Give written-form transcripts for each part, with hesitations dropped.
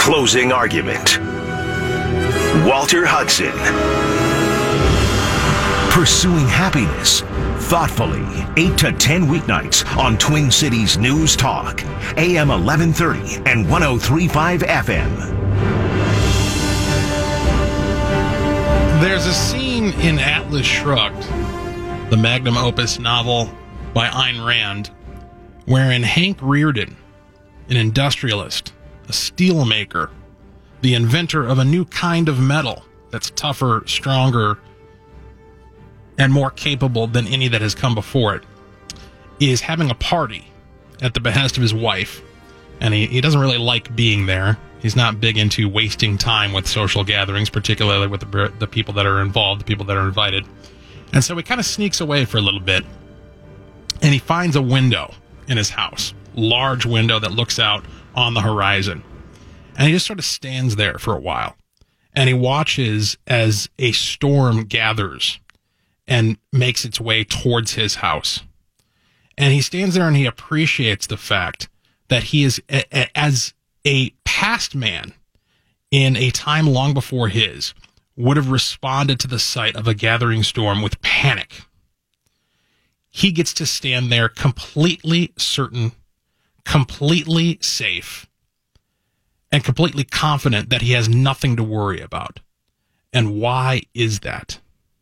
Closing Argument. Walter Hudson. Pursuing happiness thoughtfully, 8 to 10 weeknights on Twin Cities News Talk, AM 1130 and 103.5 FM. There's a scene in Atlas Shrugged, the magnum opus novel by Ayn Rand, wherein Hank Rearden, an industrialist, a steelmaker, the inventor of a new kind of metal that's tougher, stronger, and more capable than any that has come before it, is having a party at the behest of his wife. And he doesn't really like being there. He's not big into wasting time with social gatherings, particularly with the people that are involved, the people that are invited. And so he kind of sneaks away for a little bit, and he finds a window in his house, large window that looks out on the horizon. And he just sort of stands there for a while, and he watches as a storm gathers and makes its way towards his house. And he stands there and he appreciates the fact that he is, as a past man in a time long before his, would have responded to the sight of a gathering storm with panic. He gets to stand there completely certain, completely safe, and completely confident that he has nothing to worry about. And why is that?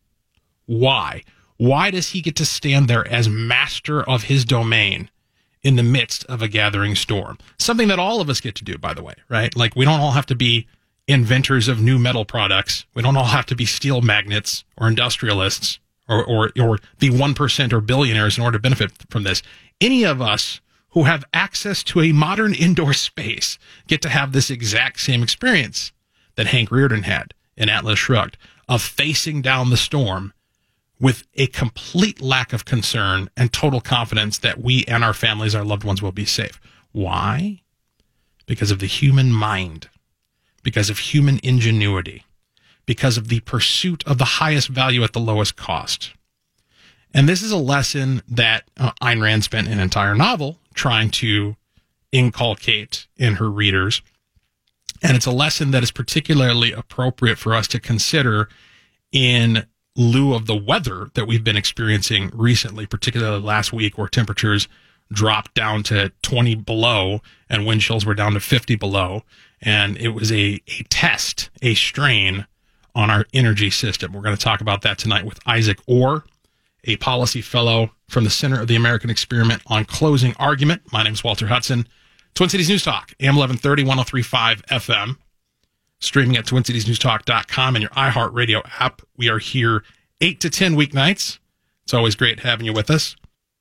Why? Why does he get to stand there as master of his domain in the midst of a gathering storm? Something that all of us get to do, by the way, right? Like, we don't all have to be inventors of new metal products. We don't all have to be steel magnates or industrialists or the 1% or billionaires in order to benefit from this. Any of us who have access to a modern indoor space get to have this exact same experience that Hank Rearden had in Atlas Shrugged, of facing down the storm with a complete lack of concern and total confidence that we and our families, our loved ones, will be safe. Why? Because of the human mind, because of human ingenuity, because of the pursuit of the highest value at the lowest cost. And this is a lesson that Ayn Rand spent an entire novel trying to inculcate in her readers. And it's a lesson that is particularly appropriate for us to consider in lieu of the weather that we've been experiencing recently, particularly last week, where temperatures dropped down to 20 below and wind chills were down to 50 below. And it was a test, a strain on our energy system. We're going to talk about that tonight with Isaac Orr, a policy fellow from the Center of the American Experiment on Closing Argument. My name is Walter Hudson. Twin Cities News Talk, AM 1130, 103.5 FM. Streaming at TwinCitiesNewsTalk.com and your iHeartRadio app. We are here 8 to 10 weeknights. It's always great having you with us.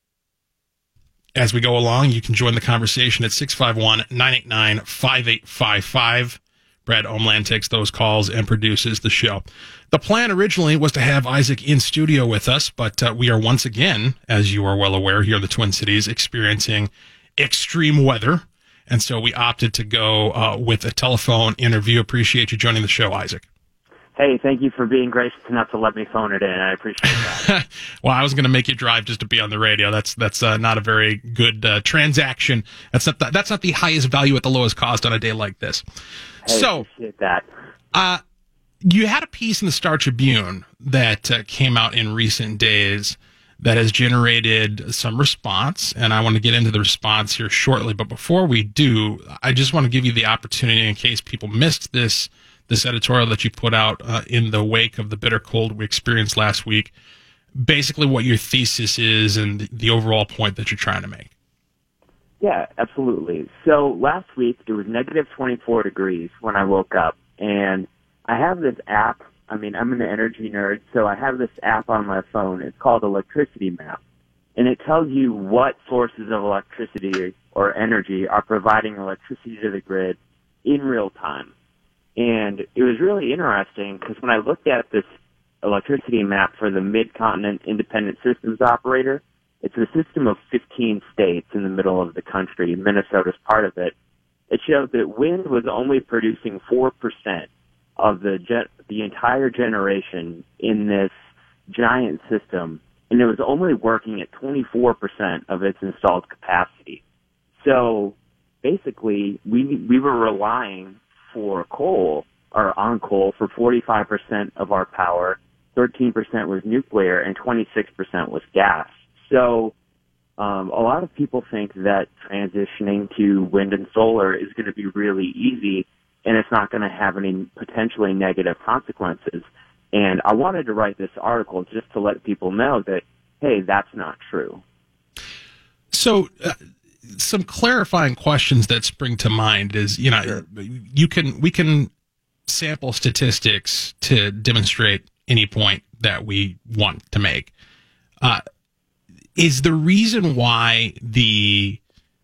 As we go along, you can join the conversation at 651-989-5855. Brad Omland takes those calls and produces the show. The plan originally was to have Isaac in studio with us, but we are once again, as you are well aware, here in the Twin Cities, experiencing extreme weather. And so we opted to go with a telephone interview. Appreciate you joining the show, Isaac. Hey, thank you for being gracious enough to let me phone it in. I appreciate that. Well, I was going to make you drive just to be on the radio. That's not a very good transaction. That's not the highest value at the lowest cost on a day like this. Hey, so, appreciate that. You had a piece in the Star Tribune that came out in recent days that has generated some response, and I want to get into the response here shortly. But before we do, I just want to give you the opportunity, in case people missed this editorial that you put out in the wake of the bitter cold we experienced last week, basically what your thesis is and the overall point that you're trying to make. Yeah, absolutely. So last week, it was negative 24 degrees when I woke up, and I have this app. I mean, I'm an energy nerd, so I have this app on my phone. It's called Electricity Map, and it tells you what sources of electricity or energy are providing electricity to the grid in real time. And it was really interesting because when I looked at this electricity map for the Mid-Continent Independent Systems Operator, it's a system of 15 states in the middle of the country. Minnesota's part of it. It showed that wind was only producing 4% of the entire generation in this giant system, and it was only working at 24% of its installed capacity. So basically, we were relying for coal, or on coal, for 45% of our power. 13% was nuclear, and 26% was gas. So a lot of people think that transitioning to wind and solar is going to be really easy, and it's not going to have any potentially negative consequences. And I wanted to write this article just to let people know that, hey, that's not true. So some clarifying questions that spring to mind is, Sure. we can sample statistics to demonstrate any point that we want to make. Is the reason why the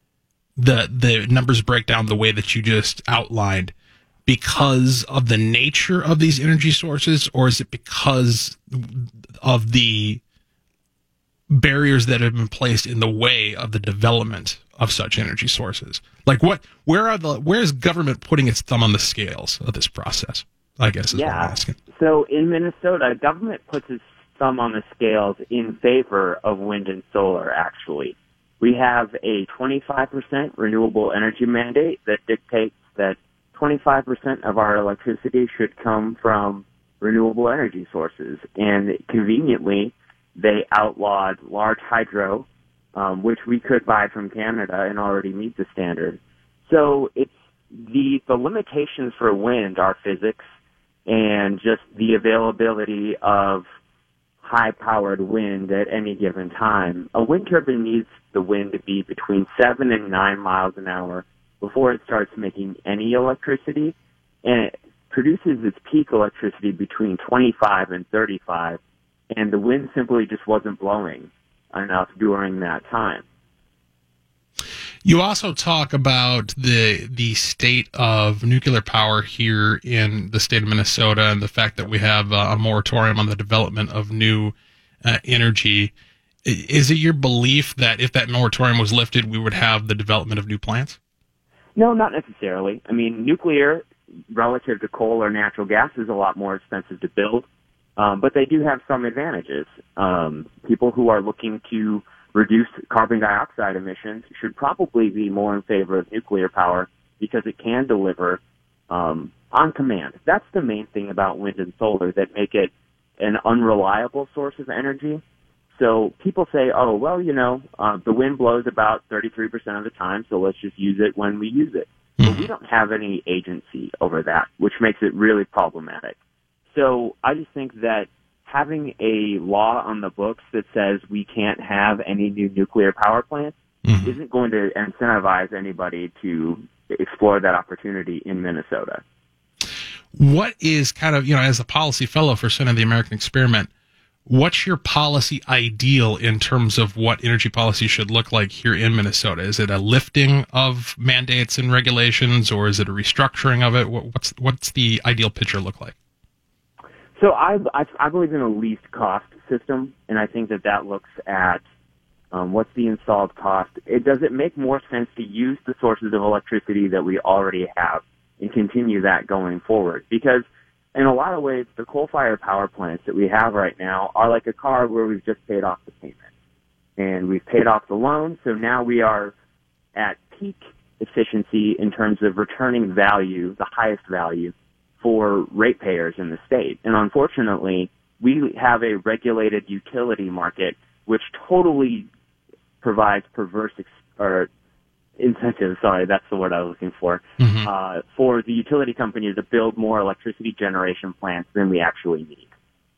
numbers break down the way that you just outlined because of the nature of these energy sources, or is it because of the barriers that have been placed in the way of the development of such energy sources? Like, where is government putting its thumb on the scales of this process, I guess is what I'm asking. So in Minnesota, government puts its thumb on the scales in favor of wind and solar, actually. We have a 25% renewable energy mandate that dictates that 25% of our electricity should come from renewable energy sources. And conveniently, they outlawed large hydro, which we could buy from Canada and already meet the standard. So it's the limitations for wind are physics and just the availability of high-powered wind at any given time. A wind turbine needs the wind to be between 7 and 9 miles an hour before it starts making any electricity, and it produces its peak electricity between 25 and 35, and the wind simply just wasn't blowing enough during that time. You also talk about the state of nuclear power here in the state of Minnesota and the fact that we have a moratorium on the development of new energy. Is it your belief that if that moratorium was lifted, we would have the development of new plants? No, not necessarily. I mean, nuclear, relative to coal or natural gas, is a lot more expensive to build, but they do have some advantages. People who are looking to reduce carbon dioxide emissions should probably be more in favor of nuclear power because it can deliver on command. That's the main thing about wind and solar that make it an unreliable source of energy. So people say, oh, well, the wind blows about 33% of the time, so let's just use it when we use it. But we don't have any agency over that, which makes it really problematic. So I just think that having a law on the books that says we can't have any new nuclear power plants isn't going to incentivize anybody to explore that opportunity in Minnesota. What is kind of, as a policy fellow for Senate of the American Experiment, what's your policy ideal in terms of what energy policy should look like here in Minnesota? Is it a lifting of mandates and regulations, or is it a restructuring of it? What's the ideal picture look like? So I believe in a least cost system, and I think that looks at what's the installed cost. Does it make more sense to use the sources of electricity that we already have and continue that going forward? Because in a lot of ways, the coal-fired power plants that we have right now are like a car where we've just paid off the payment. And we've paid off the loan, so now we are at peak efficiency in terms of returning value, the highest value, for ratepayers in the state. And unfortunately, we have a regulated utility market which totally provides perverse incentives, sorry, that's the word I was looking for the utility company to build more electricity generation plants than we actually need.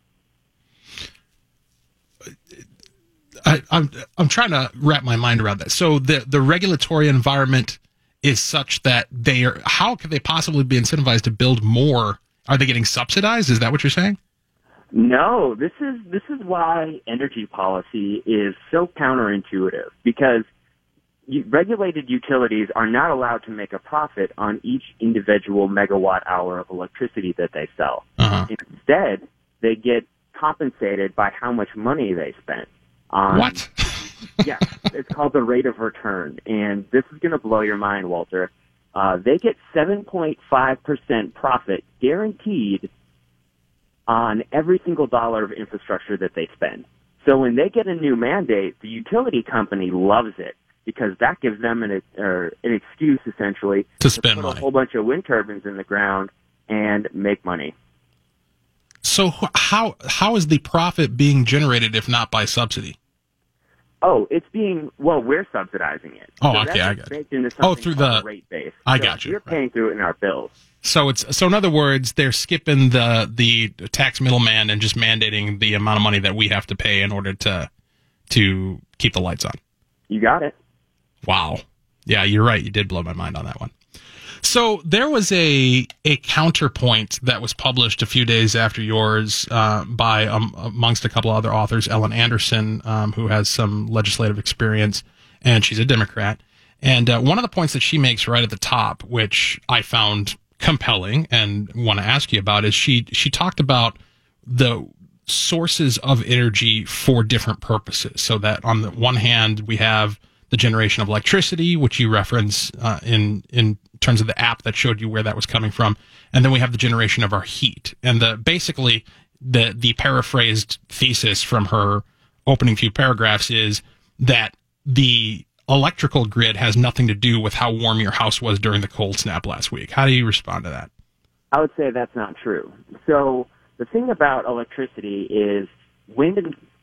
I'm trying to wrap my mind around that. So the regulatory environment is such that how could they possibly be incentivized to build more? Are they getting subsidized? Is that what you're saying? No, this is why energy policy is so counterintuitive, because regulated utilities are not allowed to make a profit on each individual megawatt hour of electricity that they sell. Instead, they get compensated by how much money they spent on. What? Yes, it's called the rate of return, and this is going to blow your mind, Walter. They get 7.5% profit guaranteed on every single dollar of infrastructure that they spend. So when they get a new mandate, the utility company loves it because that gives them an excuse, essentially, to spend put money. a whole bunch of wind turbines in the ground and make money. So how is the profit being generated if not by subsidy? Oh, we're subsidizing it. Oh, so okay, I got it. Through the rate base. I got you. We're paying through it in our bills. So in other words, they're skipping the tax middleman and just mandating the amount of money that we have to pay in order to keep the lights on. You got it. Wow. Yeah, you're right. You did blow my mind on that one. So there was a counterpoint that was published a few days after yours by amongst a couple other authors, Ellen Anderson, who has some legislative experience, and she's a Democrat. And one of the points that she makes right at the top, which I found compelling and want to ask you about, is she talked about the sources of energy for different purposes. So that on the one hand, we have the generation of electricity, which you reference in terms of the app that showed you where that was coming from, and then we have the generation of our heat. And basically the paraphrased thesis from her opening few paragraphs is that the electrical grid has nothing to do with how warm your house was during the cold snap last week. How do you respond to that? I would say that's not true. So the thing about electricity is wind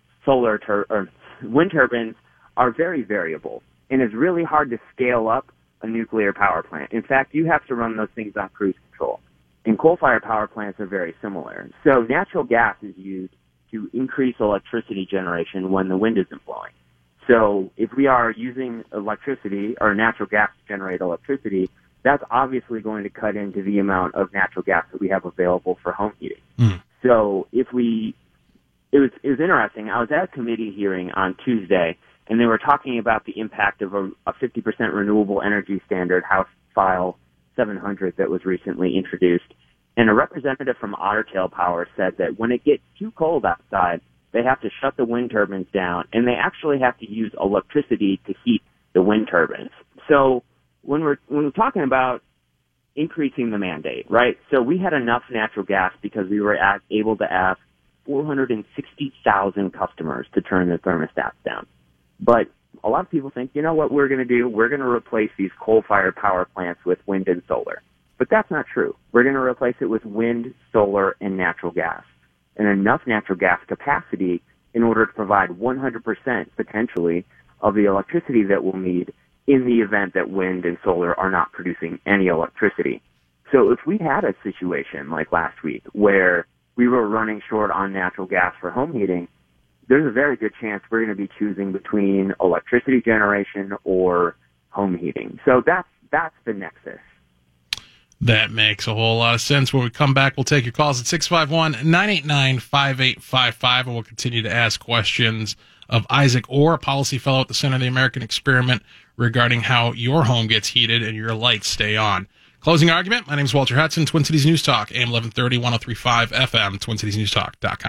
turbines are very variable, and it's really hard to scale up a nuclear power plant. In fact, you have to run those things on cruise control. And coal-fired power plants are very similar. So natural gas is used to increase electricity generation when the wind isn't blowing. So if we are using electricity or natural gas to generate electricity, that's obviously going to cut into the amount of natural gas that we have available for home heating. So it was interesting. I was at a committee hearing on Tuesday, and they were talking about the impact of a 50% renewable energy standard, House File 700, that was recently introduced. And a representative from Otter Tail Power said that when it gets too cold outside, they have to shut the wind turbines down, and they actually have to use electricity to heat the wind turbines. So when we're talking about increasing the mandate, right? So we had enough natural gas because we were able to ask 460,000 customers to turn their thermostats down. But a lot of people think, you know what we're going to do? We're going to replace these coal-fired power plants with wind and solar. But that's not true. We're going to replace it with wind, solar, and natural gas, and enough natural gas capacity in order to provide 100% potentially of the electricity that we'll need in the event that wind and solar are not producing any electricity. So if we had a situation like last week where we were running short on natural gas for home heating, there's a very good chance we're going to be choosing between electricity generation or home heating. So that's the nexus. That makes a whole lot of sense. When we come back, we'll take your calls at 651-989-5855, and we'll continue to ask questions of Isaac Orr, a policy fellow at the Center of the American Experiment, regarding how your home gets heated and your lights stay on. Closing argument. My name is Walter Hudson, Twin Cities News Talk, AM 1130, 103.5 FM, TwinCitiesNewsTalk.com.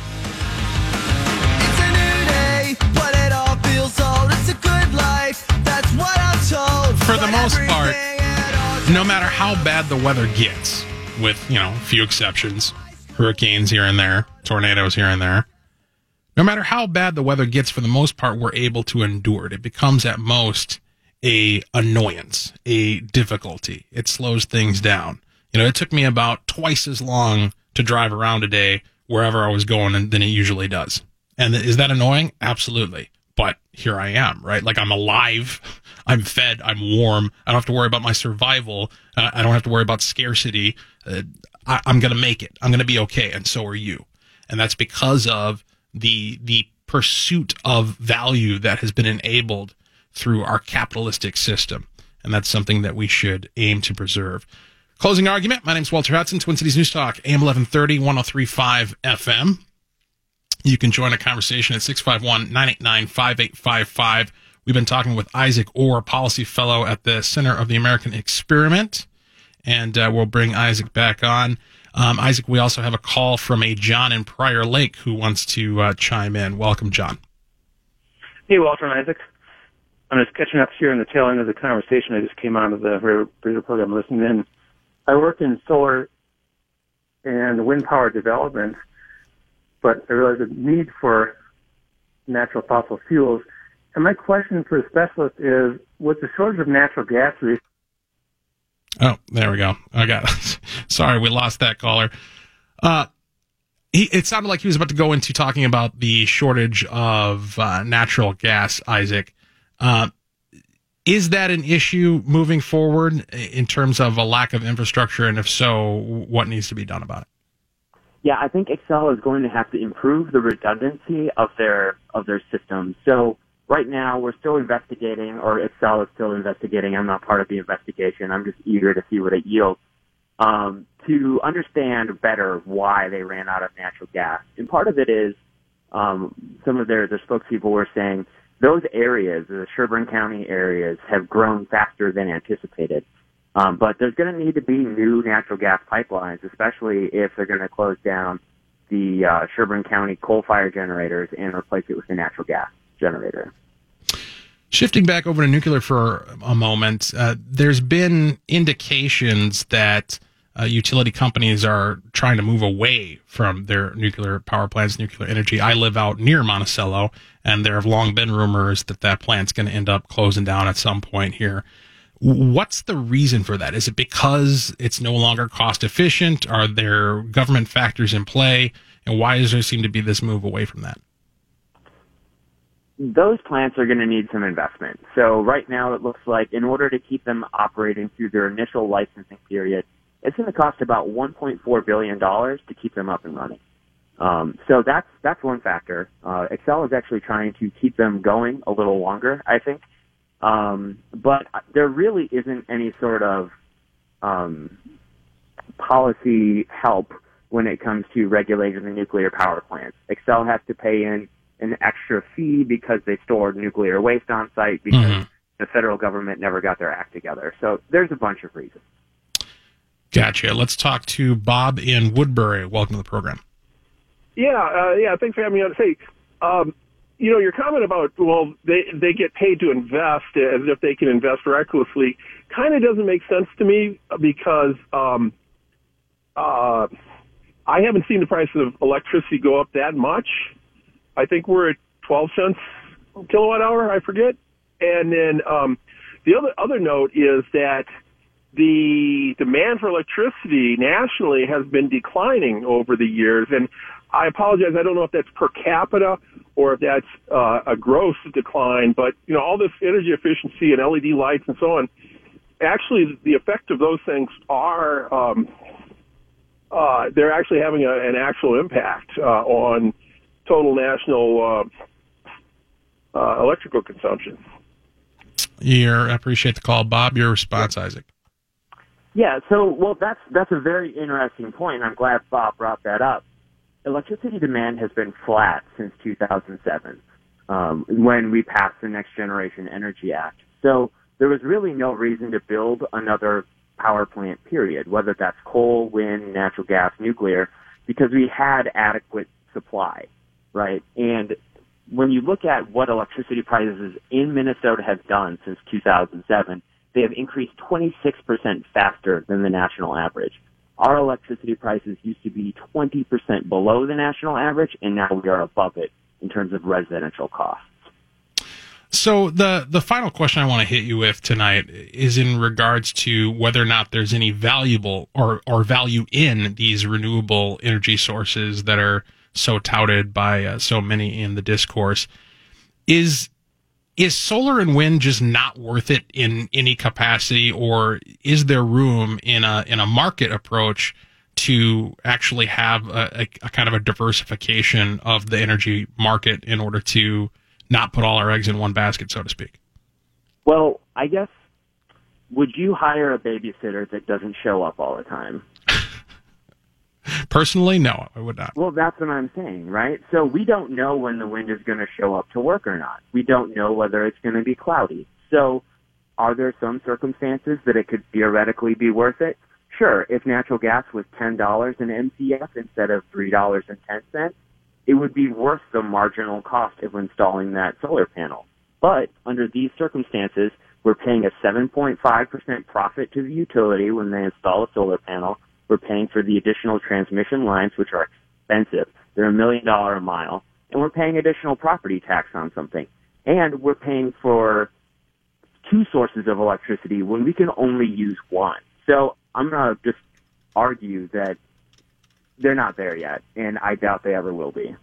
It's a new day, but it all feels old. It's a good life, that's what I'm told. For the But most part, everything at all no matter how bad the weather gets, with, a few exceptions, hurricanes here and there, tornadoes here and there, no matter how bad the weather gets, for the most part, we're able to endure it. It becomes at most a annoyance, a difficulty. It slows things down. It took me about twice as long to drive around today wherever I was going than it usually does. And is that annoying? Absolutely. But here I am, right? Like, I'm alive, I'm fed, I'm warm. I don't have to worry about my survival. I don't have to worry about scarcity. I'm going to make it. I'm going to be okay. And so are you. And that's because of the pursuit of value that has been enabled through our capitalistic system. And that's something that we should aim to preserve. Closing argument. My name's Walter Hudson, Twin Cities News Talk, AM 1130, 103.5 FM. You can join a conversation at 651-989-5855. We've been talking with Isaac Orr, policy fellow at the Center of the American Experiment, and we'll bring Isaac back on. Isaac, we also have a call from a John in Prior Lake who wants to chime in. Welcome, John. Hey, Walter and Isaac. I'm just catching up here in the tail end of the conversation. I just came out of the radio program listening in. I work in solar and wind power development, but I realize the need for natural fossil fuels And my question for a specialist is, with the shortage of natural gas, Oh, there we go. I got sorry, we lost that caller. It sounded like he was about to go into talking about the shortage of natural gas, Isaac. Is that an issue moving forward in terms of a lack of infrastructure? And if so, what needs to be done about it? Yeah, I think Xcel is going to have to improve the redundancy of their system. So right now we're still investigating, or Xcel is still investigating. I'm not part of the investigation. I'm just eager to see what it yields, to understand better why they ran out of natural gas. And part of it is some of their spokespeople were saying those areas, the Sherburne County areas, have grown faster than anticipated. But there's going to need to be new natural gas pipelines, especially if they're going to close down the Sherburne County coal-fired generators and replace it with a natural gas generator. Shifting back over to nuclear for a moment, there's been indications that utility companies are trying to move away from their nuclear power plants, nuclear energy. I live out near Monticello, and there have long been rumors that that plant's going to end up closing down at some point here. What's the reason for that? Is it because it's no longer cost efficient? Are there government factors in play? And why does there seem to be this move away from that? Those plants are going to need some investment. So right now it looks like in order to keep them operating through their initial licensing period, it's going to cost about $1.4 billion to keep them up and running. So that's one factor. Xcel is actually trying to keep them going a little longer, I think. But there really isn't any sort of policy help when it comes to regulating the nuclear power plants. Xcel has to pay in an extra fee because they stored nuclear waste on site because the federal government never got their act together. So there's a bunch of reasons. Gotcha. Let's talk to Bob in Woodbury. Welcome to the program. Yeah, thanks for having me on. Hey, your comment about, well, they get paid to invest as if they can invest recklessly kind of doesn't make sense to me because I haven't seen the price of electricity go up that much. I think we're at 12 cents kilowatt hour, I forget. And then the other note is that the demand for electricity nationally has been declining over the years. And I apologize, I don't know if that's per capita or if that's a gross decline, but all this energy efficiency and LED lights and so on, actually the effect of those things are they're actually having an actual impact on total national electrical consumption. I appreciate the call, Bob. Your response, Isaac. Yeah, so that's a very interesting point. I'm glad Bob brought that up. Electricity demand has been flat since 2007, when we passed the Next Generation Energy Act. So there was really no reason to build another power plant, period, whether that's coal, wind, natural gas, nuclear, because we had adequate supply, right? And when you look at what electricity prices in Minnesota have done since 2007, they have increased 26% faster than the national average. Our electricity prices used to be 20% below the national average, and now we are above it in terms of residential costs. So the final question I want to hit you with tonight is in regards to whether or not there's any valuable or value in these renewable energy sources that are so touted by so many in the discourse. Is solar and wind just not worth it in any capacity, or is there room in a market approach to actually have a kind of a diversification of the energy market in order to not put all our eggs in one basket, so to speak? Well, I guess, would you hire a babysitter that doesn't show up all the time? Personally, no, I would not. Well, that's what I'm saying, right? So we don't know when the wind is going to show up to work or not. We don't know whether it's going to be cloudy. So are there some circumstances that it could theoretically be worth it? Sure, if natural gas was $10 an MCF instead of $3.10, it would be worth the marginal cost of installing that solar panel. But under these circumstances, we're paying a 7.5% profit to the utility when they install a solar panel. We're paying for the additional transmission lines, which are expensive. They're $1 million a mile. And we're paying additional property tax on something. And we're paying for 2 sources of electricity when we can only use 1. So I'm going to just argue that they're not there yet, and I doubt they ever will be.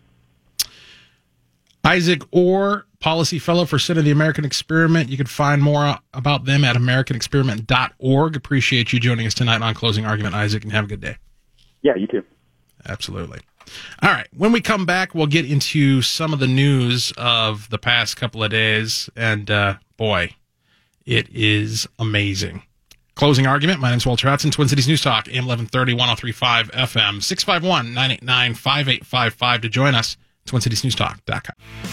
Isaac Orr, policy fellow for Senate of the American Experiment. You can find more about them at americanexperiment.org. Appreciate you joining us tonight on Closing Argument, Isaac, and have a good day. Yeah, you too. Absolutely. All right. When we come back, we'll get into some of the news of the past couple of days. And, boy, it is amazing. Closing Argument. My name is Walter Hudson, Twin Cities News Talk, AM 1130, 1035 FM, 651-989-5855 to join us, TwinCitiesNewsTalk.com.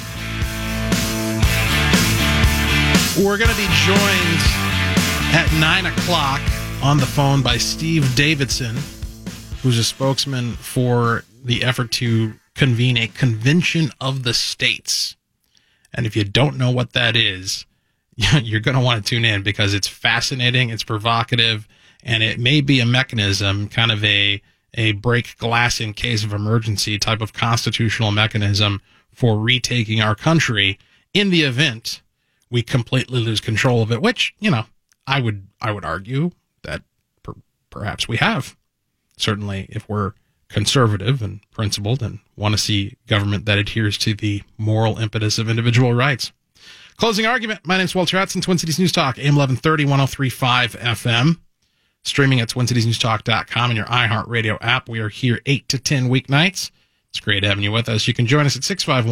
We're going to be joined at 9 o'clock on the phone by Steve Davidson, who's a spokesman for the effort to convene a convention of the states. And if you don't know what that is, you're going to want to tune in because it's fascinating, it's provocative, and it may be a mechanism, kind of a break glass in case of emergency type of constitutional mechanism for retaking our country in the event we completely lose control of it, which, I would argue that perhaps we have. Certainly, if we're conservative and principled and want to see government that adheres to the moral impetus of individual rights. Closing Argument. My name is Walter Hudson, Twin Cities News Talk, AM 1130, 1035 FM. Streaming at TwinCitiesNewsTalk.com and your iHeartRadio app. We are here 8 to 10 weeknights. It's great having you with us. You can join us at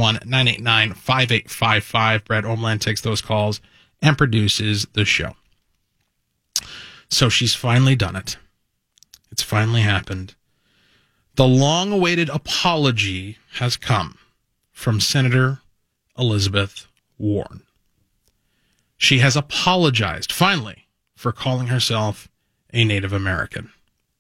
651-989-5855. Brad Omland takes those calls and produces the show. So she's finally done it. It's finally happened. The long-awaited apology has come from Senator Elizabeth Warren. She has apologized, finally, for calling herself a Native American.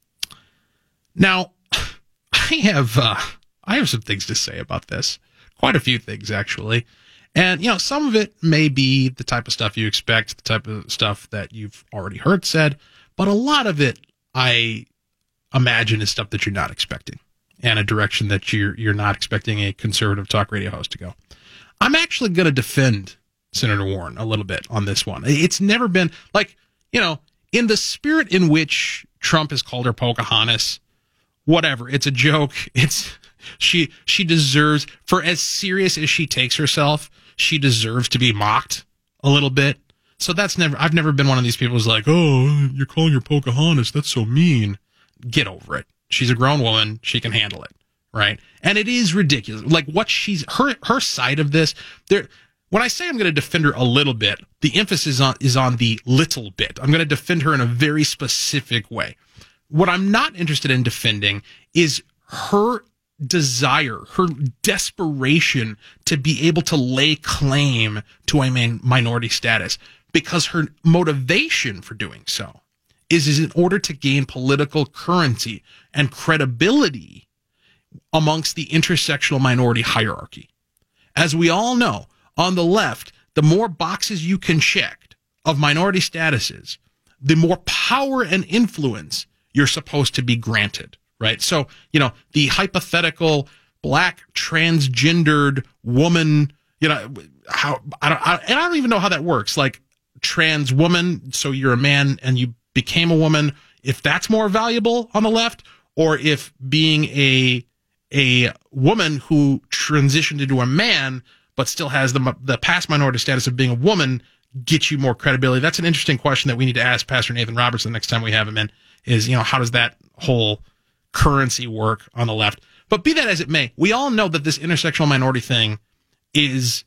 Now, I have some things to say about this. Quite a few things, actually. And, some of it may be the type of stuff you expect, the type of stuff that you've already heard said, but a lot of it, I imagine, is stuff that you're not expecting, and a direction that you're not expecting a conservative talk radio host to go. I'm actually going to defend Senator Warren a little bit on this one. It's never been, in the spirit in which Trump has called her Pocahontas, whatever, it's a joke. She deserves, for as serious as she takes herself, she deserves to be mocked a little bit. So I've never been one of these people who's like, oh, you're calling her Pocahontas, that's so mean. Get over it. She's a grown woman. She can handle it. Right. And it is ridiculous. Like what her side of this there. When I say I'm going to defend her a little bit, the emphasis is on the little bit. I'm going to defend her in a very specific way. What I'm not interested in defending is her desire, her desperation to be able to lay claim to a minority status, because her motivation for doing so is in order to gain political currency and credibility amongst the intersectional minority hierarchy. As we all know, on the left, the more boxes you can check of minority statuses, the more power and influence you're supposed to be granted, right? So, the hypothetical black transgendered woman, I don't even know how that works. Like trans woman, so you're a man and you became a woman, if that's more valuable on the left, or if being a woman who transitioned into a man but still has the past minority status of being a woman gets you more credibility. That's an interesting question that we need to ask Pastor Nathan Roberts the next time we have him in, is, how does that whole currency work on the left? But be that as it may, we all know that this intersectional minority thing it's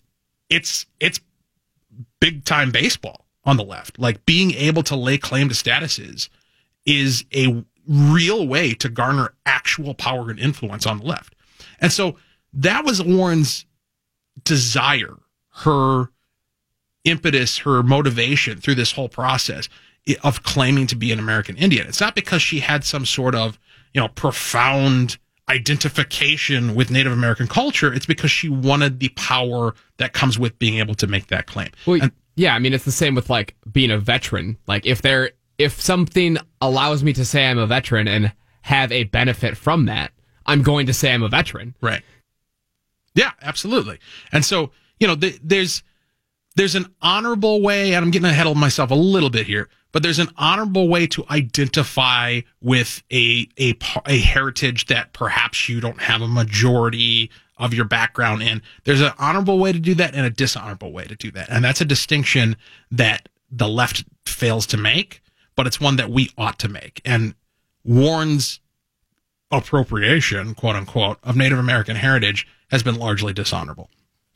big time baseball on the left. Like being able to lay claim to statuses is a real way to garner actual power and influence on the left. And so that was Warren's desire, her impetus, her motivation through this whole process of claiming to be an American Indian. It's not because she had some sort of, profound identification with Native American culture. It's because she wanted the power that comes with being able to make that claim. Well, it's the same with like being a veteran. Like if something allows me to say I'm a veteran and have a benefit from that, I'm going to say I'm a veteran. Right. Yeah, absolutely. And so, there's there's an honorable way, and I'm getting ahead of myself a little bit here, but there's an honorable way to identify with a heritage that perhaps you don't have a majority of your background in. There's an honorable way to do that and a dishonorable way to do that. And that's a distinction that the left fails to make, but it's one that we ought to make. And Warren's appropriation, quote unquote, of Native American heritage has been largely dishonorable.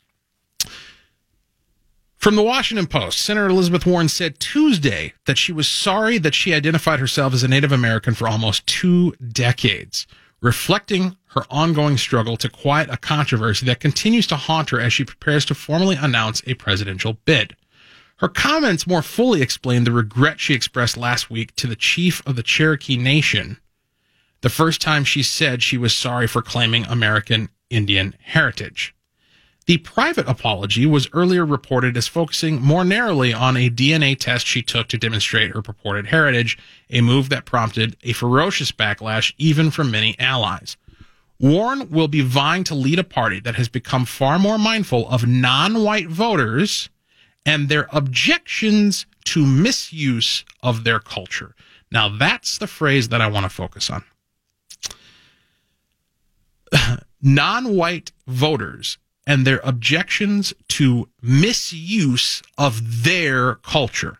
From the Washington Post, Senator Elizabeth Warren said Tuesday that she was sorry that she identified herself as a Native American for almost 2 decades, reflecting her ongoing struggle to quiet a controversy that continues to haunt her as she prepares to formally announce a presidential bid. Her comments more fully explain the regret she expressed last week to the chief of the Cherokee Nation, the first time she said she was sorry for claiming American Indian heritage. The private apology was earlier reported as focusing more narrowly on a DNA test she took to demonstrate her purported heritage, a move that prompted a ferocious backlash even from many allies. Warren will be vying to lead a party that has become far more mindful of non-white voters and their objections to misuse of their culture. Now, that's the phrase that I want to focus on. Non-white voters and their objections to misuse of their culture.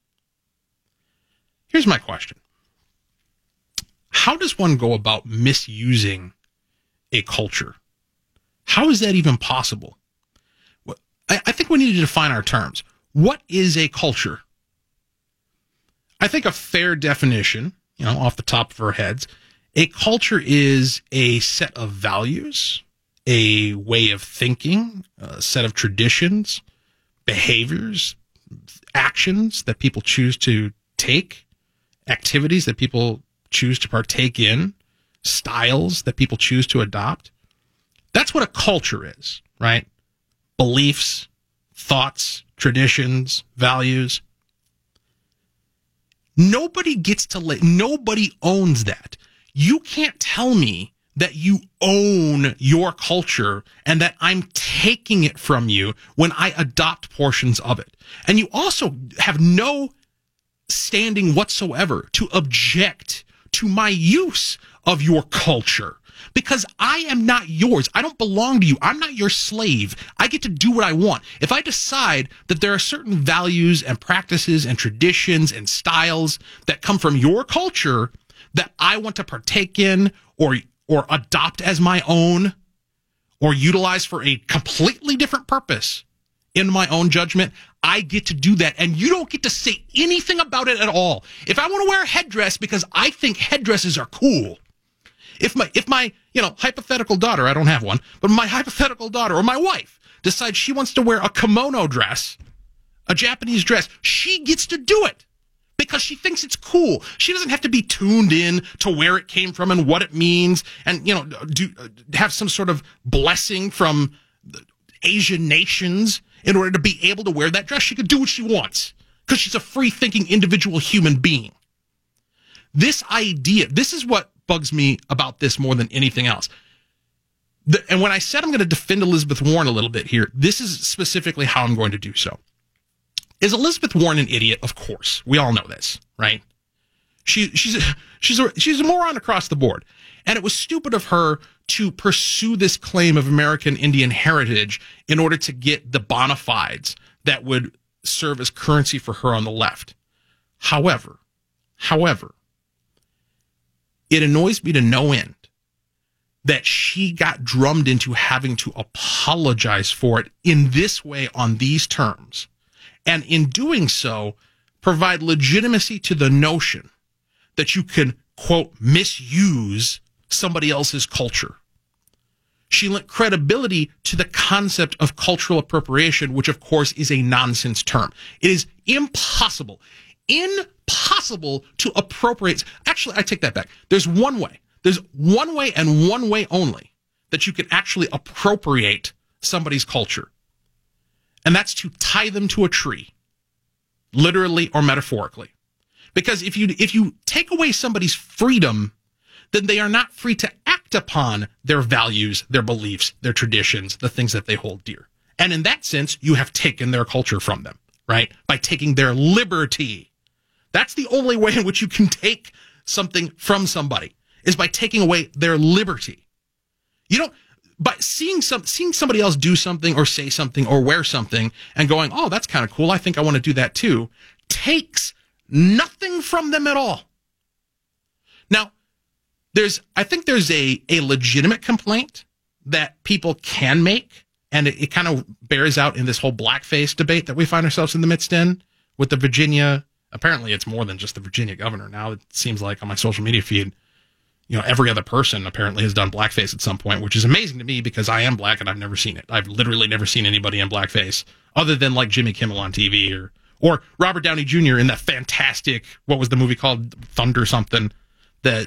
Here's my question. How does one go about misusing a culture? How is that even possible? I think we need to define our terms. What is a culture? I think a fair definition, off the top of our heads, a culture is a set of values, a way of thinking, a set of traditions, behaviors, actions that people choose to take, activities that people choose to partake in, styles that people choose to adopt. That's what a culture is, right? Beliefs, thoughts, traditions, values. Nobody gets to nobody owns that. You can't tell me that you own your culture and that I'm taking it from you when I adopt portions of it. And you also have no standing whatsoever to object to my use of your culture, because I am not yours. I don't belong to you. I'm not your slave. I get to do what I want. If I decide that there are certain values and practices and traditions and styles that come from your culture that I want to partake in or adopt as my own or utilize for a completely different purpose in my own judgment, I get to do that. And you don't get to say anything about it at all. If I want to wear a headdress because I think headdresses are cool, if my hypothetical daughter, I don't have one, but my hypothetical daughter or my wife decides she wants to wear a kimono dress, a Japanese dress, she gets to do it because she thinks it's cool. She doesn't have to be tuned in to where it came from and what it means and, have some sort of blessing from Asian nations in order to be able to wear that dress. She can do what she wants because she's a free-thinking individual human being. This idea, this is what bugs me about this more than anything else. And when I said I'm going to defend Elizabeth Warren a little bit here, this is specifically how I'm going to do so. Is Elizabeth Warren an idiot? Of course. We all know this, right? She's a moron across the board. And it was stupid of her to pursue this claim of American Indian heritage in order to get the bona fides that would serve as currency for her on the left. However, it annoys me to no end that she got drummed into having to apologize for it in this way on these terms. And in doing so, provide legitimacy to the notion that you can, quote, misuse somebody else's culture. She lent credibility to the concept of cultural appropriation, which, of course, is a nonsense term. It is impossible to appropriate. Actually, I take that back. There's one way and one way only that you can actually appropriate somebody's culture. And that's to tie them to a tree, literally or metaphorically. Because if you take away somebody's freedom, then they are not free to act upon their values, their beliefs, their traditions, the things that they hold dear. And in that sense, you have taken their culture from them, right? By taking their liberty. That's the only way in which you can take something from somebody, is by taking away their liberty. You don't, by seeing somebody else do something or say something or wear something and going, oh, that's kind of cool, I think I want to do that too, takes nothing from them at all. Now, I think there's a legitimate complaint that people can make, and it kind of bears out in this whole blackface debate that we find ourselves in the midst in with the Virginia. Apparently, it's more than just the Virginia governor. Now it seems like on my social media feed, every other person apparently has done blackface at some point, which is amazing to me because I am black and I've never seen it. I've literally never seen anybody in blackface other than like Jimmy Kimmel on TV or Robert Downey Jr. in that fantastic, what was the movie called? Thunder something. Yeah.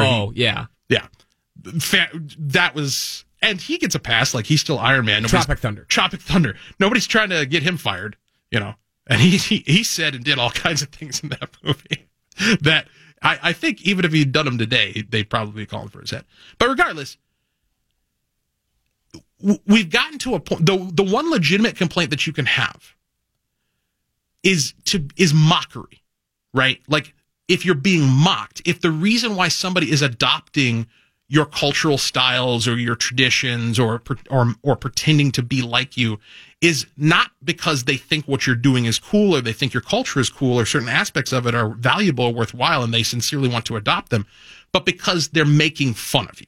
That was, and he gets a pass, like he's still Iron Man. Tropic Thunder. Nobody's trying to get him fired, And he said and did all kinds of things in that movie that I think even if he'd done them today, they'd probably be calling for his head. But regardless, we've gotten to a point. The one legitimate complaint that you can have is mockery, right? Like if you're being mocked, if the reason why somebody is adopting your cultural styles or your traditions or pretending to be like you is not because they think what you're doing is cool or they think your culture is cool or certain aspects of it are valuable or worthwhile and they sincerely want to adopt them, but because they're making fun of you.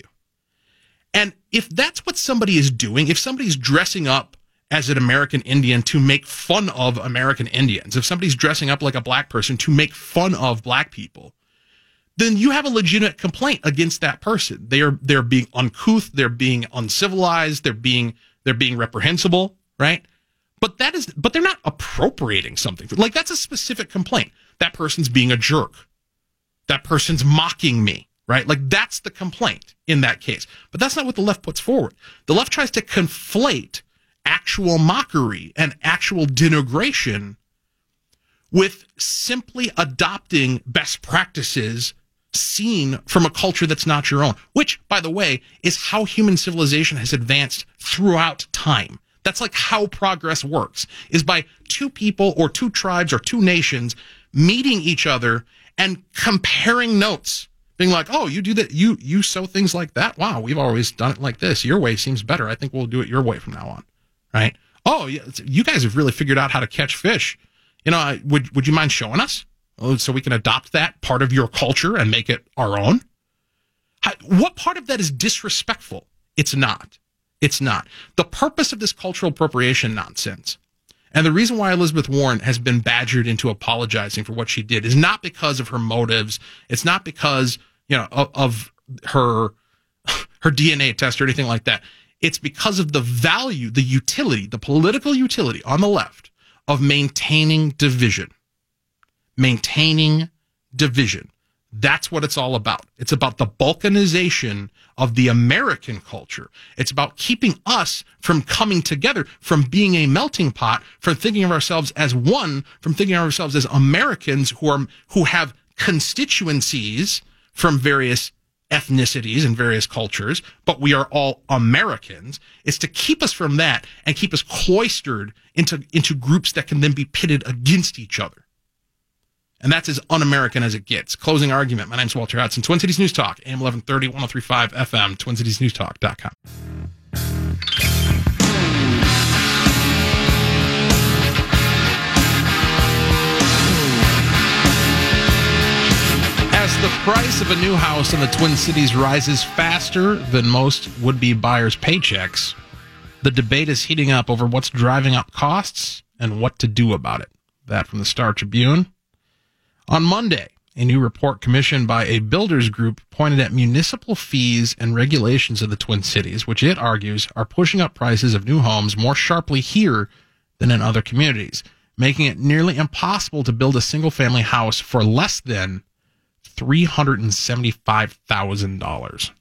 And if that's what somebody is doing, if somebody's dressing up as an American Indian to make fun of American Indians, if somebody's dressing up like a black person to make fun of black people, then you have a legitimate complaint against that person. They're being uncouth, they're being uncivilized, they're being reprehensible, right? But they're not appropriating something. Like that's a specific complaint. That person's being a jerk. That person's mocking me, right? Like that's the complaint in that case. But that's not what the left puts forward. The left tries to conflate actual mockery and actual denigration with simply adopting best practices seen from a culture that's not your own, which, by the way, is how human civilization has advanced throughout time. That's like how progress works, is by two people or two tribes or two nations meeting each other and comparing notes, being like, oh, you do that, you sew things like that? Wow, we've always done it like this. Your way seems better. I think we'll do it your way from now on, right? Oh, yeah, you guys have really figured out how to catch fish. Would you mind showing us? So we can adopt that part of your culture and make it our own? What part of that is disrespectful? It's not. It's not. The purpose of this cultural appropriation nonsense, and the reason why Elizabeth Warren has been badgered into apologizing for what she did, is not because of her motives. It's not because, of her DNA test or anything like that. It's because of the value, the utility, the political utility on the left of maintaining division. Maintaining division. That's what it's all about. It's about the balkanization of the American culture. It's about keeping us from coming together, from being a melting pot, from thinking of ourselves as one, from thinking of ourselves as Americans who have constituencies from various ethnicities and various cultures, but we are all Americans. It's to keep us from that and keep us cloistered into groups that can then be pitted against each other. And that's as un-American as it gets. Closing argument. My name's Walter Hudson. Twin Cities News Talk, AM 1130, 103.5 FM, TwinCitiesNewsTalk.com. As the price of a new house in the Twin Cities rises faster than most would-be buyers' paychecks, the debate is heating up over what's driving up costs and what to do about it. That from the Star Tribune. On Monday, a new report commissioned by a builders group pointed at municipal fees and regulations of the Twin Cities, which it argues are pushing up prices of new homes more sharply here than in other communities, making it nearly impossible to build a single-family house for less than $375,000.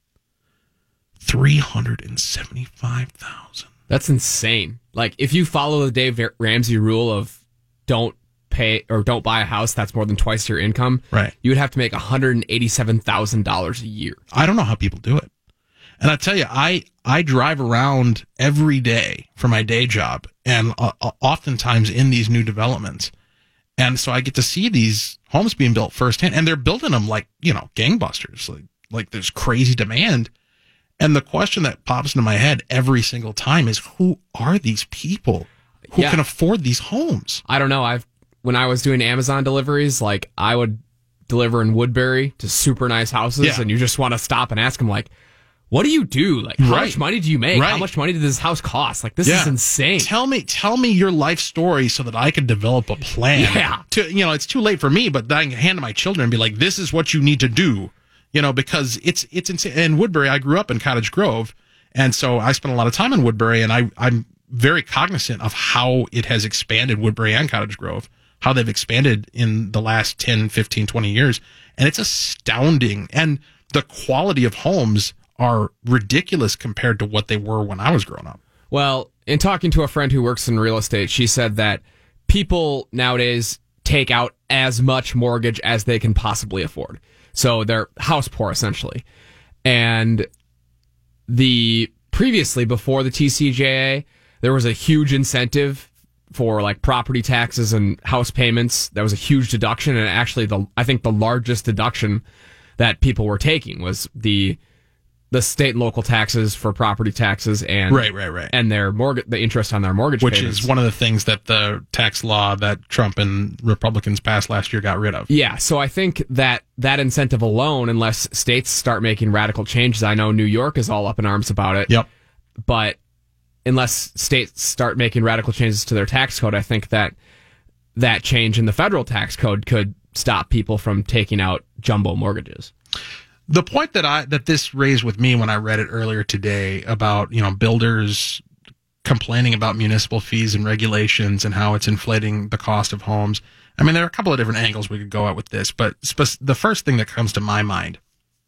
$375,000. That's insane. Like, if you follow the Dave Ramsey rule of don't pay or don't buy a house that's more than twice your income, right, you would have to make $187,000 a year. I don't know how people do it. And I tell you, I drive around every day for my day job, and oftentimes in these new developments. And so I get to see these homes being built firsthand, and they're building them like, gangbusters. Like there's crazy demand. And the question that pops into my head every single time is, who are these people who can afford these homes? I don't know. When I was doing Amazon deliveries, like I would deliver in Woodbury to super nice houses, and you just want to stop and ask them, like, what do you do? Like, how much money do you make? How much money did this house cost? Like, this is insane. Tell me your life story so that I can develop a plan. Yeah. It's too late for me, but then I can hand to my children and be like, this is what you need to do. Because it's insane. In Woodbury, I grew up in Cottage Grove, and so I spent a lot of time in Woodbury, and I'm very cognizant of how it has expanded, Woodbury and Cottage Grove, how they've expanded in the last 10, 15, 20 years. And it's astounding. And the quality of homes are ridiculous compared to what they were when I was growing up. Well, in talking to a friend who works in real estate, she said that people nowadays take out as much mortgage as they can possibly afford. So they're house poor, essentially. And previously, before the TCJA, there was a huge incentive for like property taxes and house payments. That was a huge deduction. And actually, I think the largest deduction that people were taking was the state and local taxes for property taxes and right. And their the interest on their mortgage Which payments. is one of the things that the tax law that Trump and Republicans passed last year got rid of. Yeah, so I think that incentive alone, unless states start making radical changes, I know New York is all up in arms about it. Yep. But unless states start making radical changes to their tax code, I think that change in the federal tax code could stop people from taking out jumbo mortgages. The point that this raised with me when I read it earlier today about, builders complaining about municipal fees and regulations and how it's inflating the cost of homes. I mean, there are a couple of different angles we could go at with this, but the first thing that comes to my mind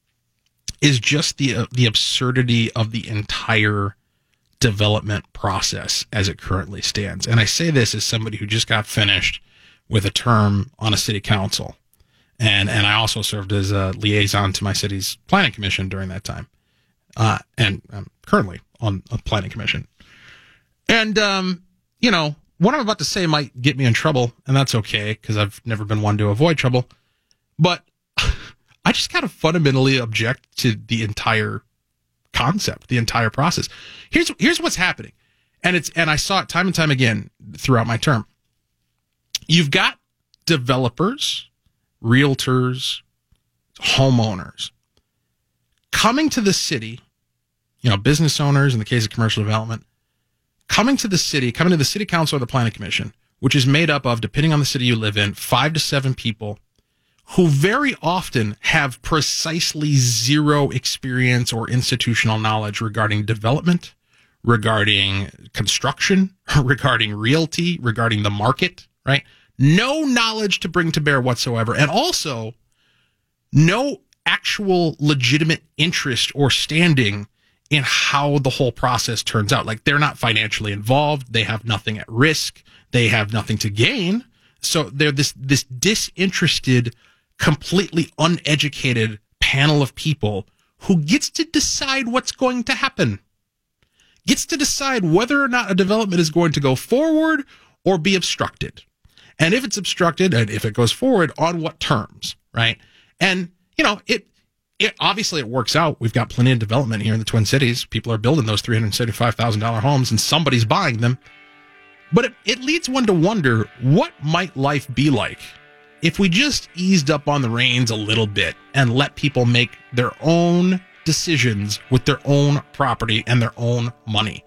is just the absurdity of the entire development process as it currently stands. And I say this as somebody who just got finished with a term on a city council. And I also served as a liaison to my city's planning commission during that time. And I'm currently on a planning commission. And, what I'm about to say might get me in trouble, and that's okay, because I've never been one to avoid trouble. But I just kind of fundamentally object to the entire concept, the entire process. Here's what's happening. And I saw it time and time again throughout my term. You've got developers, realtors, homeowners coming to the city, business owners in the case of commercial development, coming to the city council or the planning commission, which is made up of, depending on the city you live in, 5 to 7 people who very often have precisely zero experience or institutional knowledge regarding development, regarding construction, regarding realty, regarding the market, right? No knowledge to bring to bear whatsoever. And also, no actual legitimate interest or standing in how the whole process turns out. Like, they're not financially involved. They have nothing at risk. They have nothing to gain. So they're this disinterested, completely uneducated panel of people who gets to decide what's going to happen. Gets to decide whether or not a development is going to go forward or be obstructed. And if it's obstructed, and if it goes forward, on what terms, right? And, it obviously it works out. We've got plenty of development here in the Twin Cities. People are building those $375,000 homes, and somebody's buying them. But it leads one to wonder, what might life be like if we just eased up on the reins a little bit and let people make their own decisions with their own property and their own money?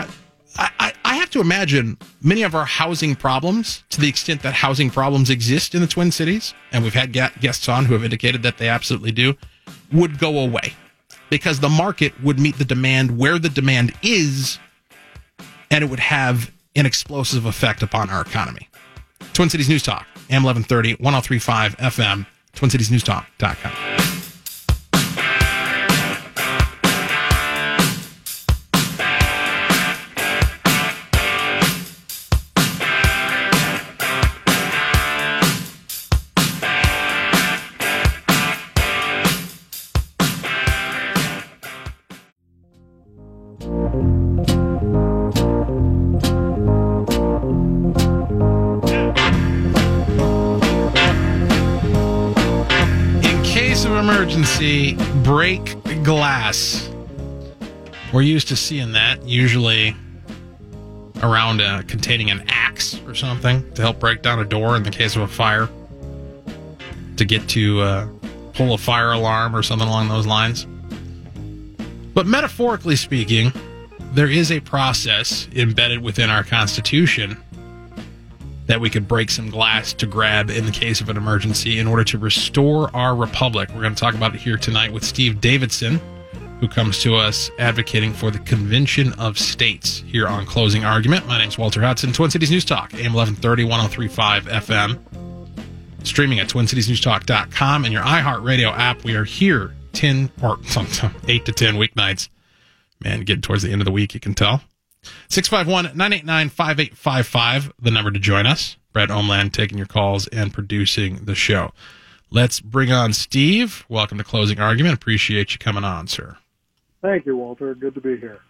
I have to imagine many of our housing problems, to the extent that housing problems exist in the Twin Cities, and we've had guests on who have indicated that they absolutely do, would go away because the market would meet the demand where the demand is, and it would have an explosive effect upon our economy. Twin Cities News Talk, AM 1130, 103.5 FM, TwinCitiesNewsTalk.com. emergency, break glass. We're used to seeing that, usually around containing an axe or something to help break down a door in the case of a fire, to get to pull a fire alarm or something along those lines. But metaphorically speaking, there is a process embedded within our Constitution that we could break some glass to grab in the case of an emergency in order to restore our republic. We're going to talk about it here tonight with Steve Davidson, who comes to us advocating for the Convention of States here on Closing Argument. My name's Walter Hudson, Twin Cities News Talk, AM 1130, 103.5 FM. Streaming at TwinCitiesNewsTalk.com and your iHeartRadio app. We are here 8 to 10 weeknights. Man, getting towards the end of the week, you can tell. 651-989-5855, the number to join us. Brett Omland taking your calls and producing the show. Let's bring on Steve. Welcome to Closing Argument. Appreciate you coming on, sir. Thank you, Walter. Good to be here.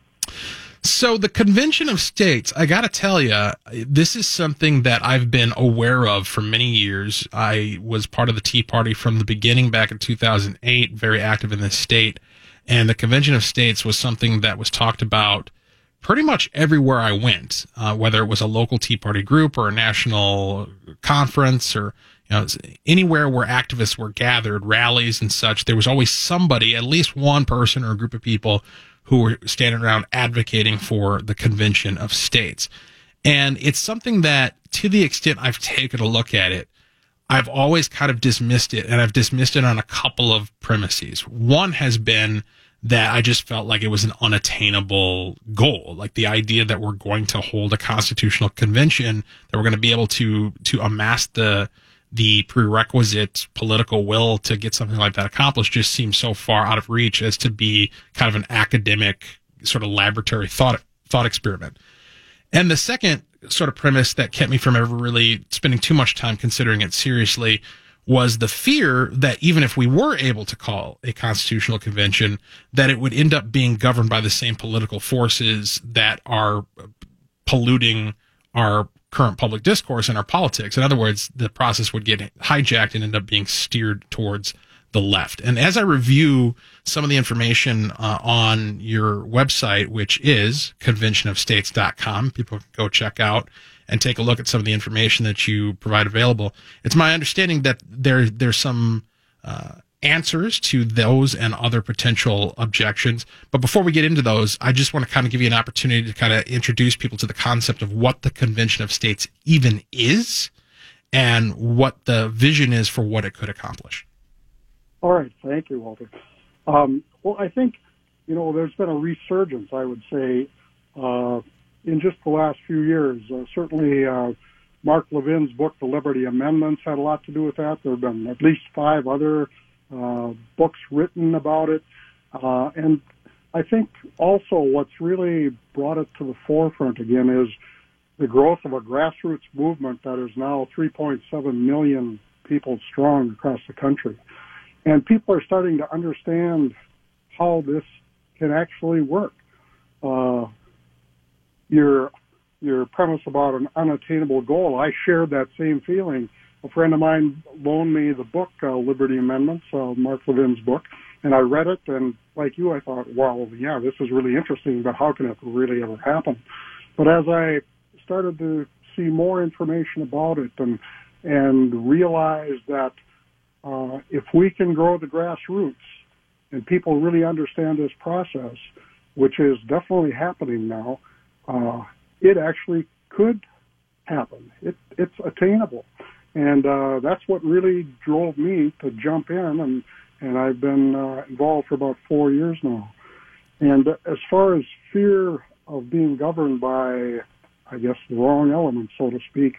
So the Convention of States, I got to tell you, this is something that I've been aware of for many years. I was part of the Tea Party from the beginning back in 2008, very active in this state. And the Convention of States was something that was talked about pretty much everywhere I went, whether it was a local Tea Party group or a national conference or anywhere where activists were gathered, rallies and such. There was always somebody, at least one person or a group of people, who were standing around advocating for the Convention of States. And it's something that, to the extent I've taken a look at it, I've always kind of dismissed it, and I've dismissed it on a couple of premises. One has been that I just felt like it was an unattainable goal, like the idea that we're going to hold a constitutional convention, that we're going to be able to amass the prerequisite political will to get something like that accomplished just seems so far out of reach as to be kind of an academic sort of laboratory thought experiment. And the second sort of premise that kept me from ever really spending too much time considering it seriously was the fear that even if we were able to call a constitutional convention, that it would end up being governed by the same political forces that are polluting our current public discourse and our politics. In other words, the process would get hijacked and end up being steered towards the left. And as I review some of the information on your website, which is conventionofstates.com, people can go check out and take a look at some of the information that you provide available. It's my understanding that there's some answers to those and other potential objections. But before we get into those, I just want to kind of give you an opportunity to kind of introduce people to the concept of what the Convention of States even is and what the vision is for what it could accomplish. All right. Thank you, Walter. Well, I think, there's been a resurgence, I would say, in just the last few years. Certainly, Mark Levin's book, The Liberty Amendments, had a lot to do with that. There have been at least 5 other books written about it. And I think also what's really brought it to the forefront again is the growth of a grassroots movement that is now 3.7 million people strong across the country. And people are starting to understand how this can actually work. Your premise about an unattainable goal, I shared that same feeling. A friend of mine loaned me the book, Liberty Amendments, Mark Levin's book, and I read it, and like you, I thought, well, yeah, this is really interesting, but how can it really ever happen? But as I started to see more information about it and realize that if we can grow the grassroots and people really understand this process, which is definitely happening now, it actually could happen. It's attainable. And that's what really drove me to jump in, and I've been involved for about 4 years now. And as far as fear of being governed by, I guess, the wrong element, so to speak,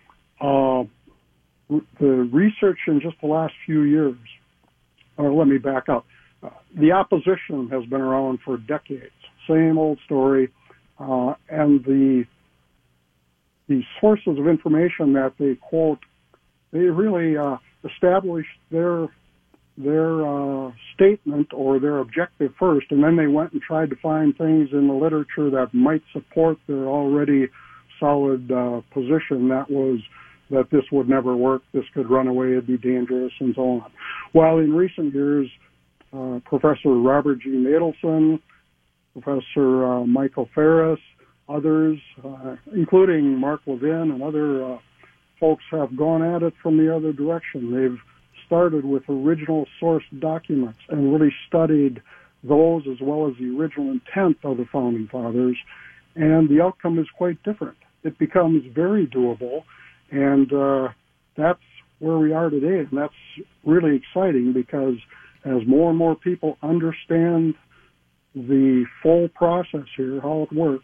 the research in just the last few years, or let me back up, the opposition has been around for decades, same old story, and the sources of information that they quote, they really established their statement or their objective first, and then they went and tried to find things in the literature that might support their already solid position that this would never work, this could run away, it'd be dangerous, and so on. While in recent years, Professor Robert G. Nadelson, Professor Michael Ferris, others, including Mark Levin and other folks have gone at it from the other direction. They've started with original source documents and really studied those as well as the original intent of the Founding Fathers, and the outcome is quite different. It becomes very doable, and that's where we are today, and that's really exciting because as more and more people understand the full process here, how it works,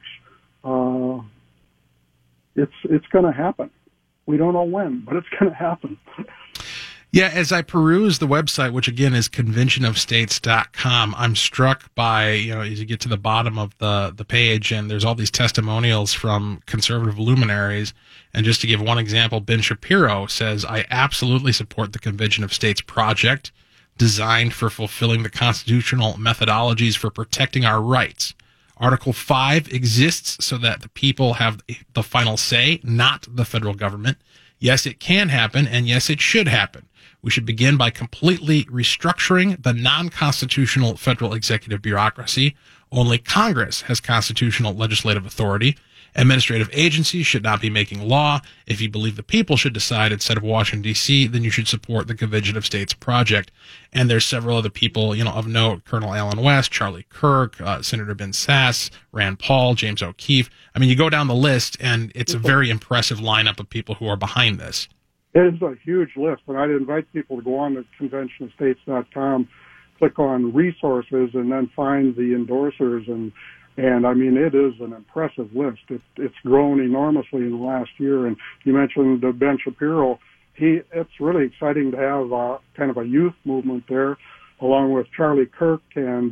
it's going to happen. We don't know when, but it's going to happen. Yeah, as I peruse the website, which again is conventionofstates.com, I'm struck by, as you get to the bottom of the page, and there's all these testimonials from conservative luminaries. And just to give one example, Ben Shapiro says, I absolutely support the Convention of States project designed for fulfilling the constitutional methodologies for protecting our rights. Article 5 exists so that the people have the final say, not the federal government. Yes, it can happen, and yes, it should happen. We should begin by completely restructuring the non-constitutional federal executive bureaucracy. Only Congress has constitutional legislative authority. Administrative agencies should not be making law. If you believe the people should decide instead of Washington, D.C., then you should support the Convention of States project. And there's several other people, of note, Colonel Allen West, Charlie Kirk, Senator Ben Sasse, Rand Paul, James O'Keefe. I mean, you go down the list, and it's a very impressive lineup of people who are behind this. It is a huge list, and I'd invite people to go on to conventionofstates.com, click on resources, and then find the endorsers. And I mean, it is an impressive list. It's grown enormously in the last year. And you mentioned Ben Shapiro. It's really exciting to have kind of a youth movement there, along with Charlie Kirk and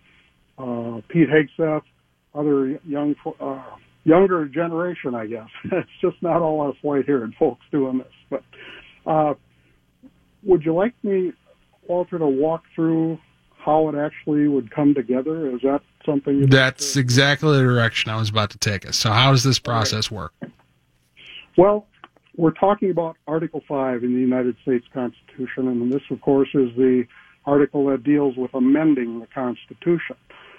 Pete Hegseth, other younger generation, I guess. It's just not all us white-haired folks doing this. But would you like me, Walter, to walk through how it actually would come together? Is that something? That's exactly the direction I was about to take us. So how does this process work? Well, we're talking about Article 5 in the United States Constitution, and this, of course, is the article that deals with amending the Constitution.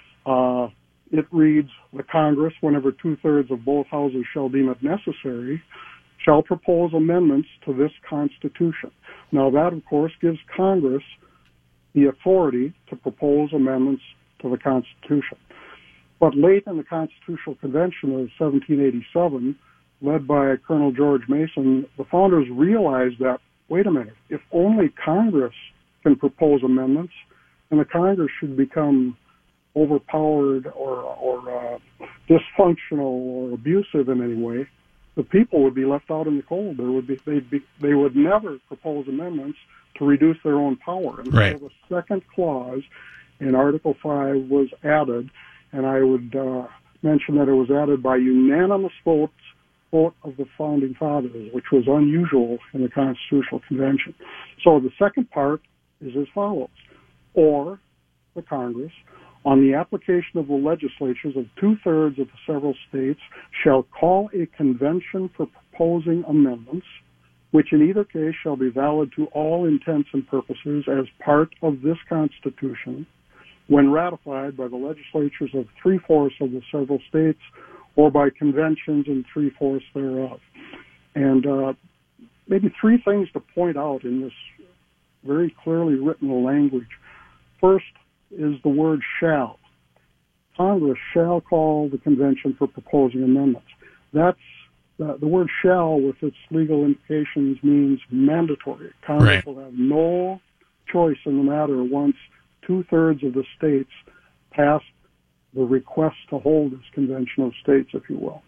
It reads, the Congress, whenever two-thirds of both houses shall deem it necessary, shall propose amendments to this Constitution. Now, that, of course, gives Congress the authority to propose amendments to the Constitution. But late in the Constitutional Convention of 1787, led by Colonel George Mason, the founders realized that, wait a minute, if only Congress can propose amendments, and the Congress should become overpowered or dysfunctional or abusive in any way, the people would be left out in the cold. They would never propose amendments to reduce their own power. And right. So the second clause in Article 5 was added, and I would mention that it was added by unanimous vote of the Founding Fathers, which was unusual in the Constitutional Convention. So the second part is as follows. Or the Congress, on the application of the legislatures of two-thirds of the several states, shall call a convention for proposing amendments, which in either case shall be valid to all intents and purposes as part of this Constitution, when ratified by the legislatures of three-fourths of the several states or by conventions in three-fourths thereof. And maybe three things to point out in this very clearly written language. First is the word shall. Congress shall call the convention for proposing amendments. That's the word shall, with its legal implications, means mandatory. Congress will have no choice in the matter once two-thirds of the states pass the request to hold this convention of states, if you will.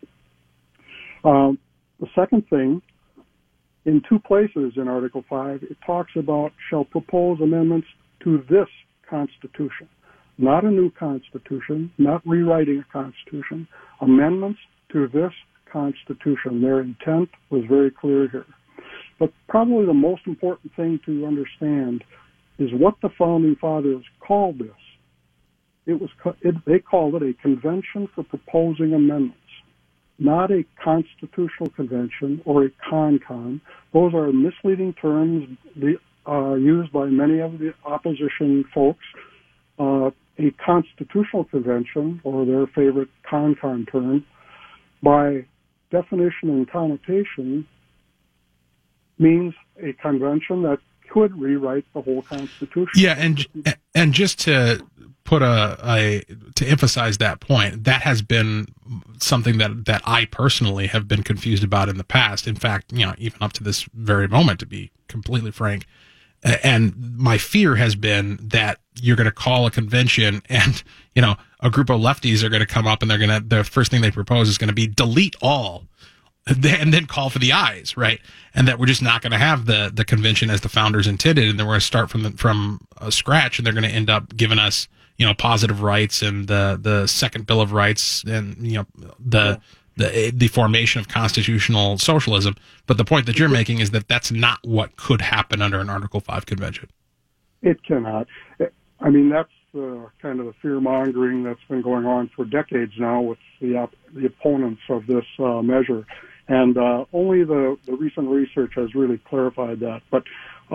The second thing, in two places in Article 5, it talks about shall propose amendments to this Constitution. Not a new Constitution, not rewriting a Constitution, amendments to this Constitution. Their intent was very clear here. But probably the most important thing to understand is what the Founding Fathers called this. They called it a convention for proposing amendments, not a constitutional convention or a con-con. Those are misleading terms used by many of the opposition folks a constitutional convention, or their favorite con term, by definition and connotation, means a convention that could rewrite the whole Constitution. Yeah, and just to put to emphasize that point, that has been something that I personally have been confused about in the past. In fact, even up to this very moment, to be completely frank. And my fear has been that you're going to call a convention and, a group of lefties are going to come up and the first thing they propose is going to be delete all and then call for the ayes, right? And that we're just not going to have the convention as the founders intended. And then we're going to start from scratch, and they're going to end up giving us, positive rights and the second Bill of Rights and, the formation of constitutional socialism. But the point that you're making is that that's not what could happen under an Article 5 convention. It cannot. I mean, that's kind of the fear-mongering that's been going on for decades now with the opponents of this measure. And only the recent research has really clarified that. But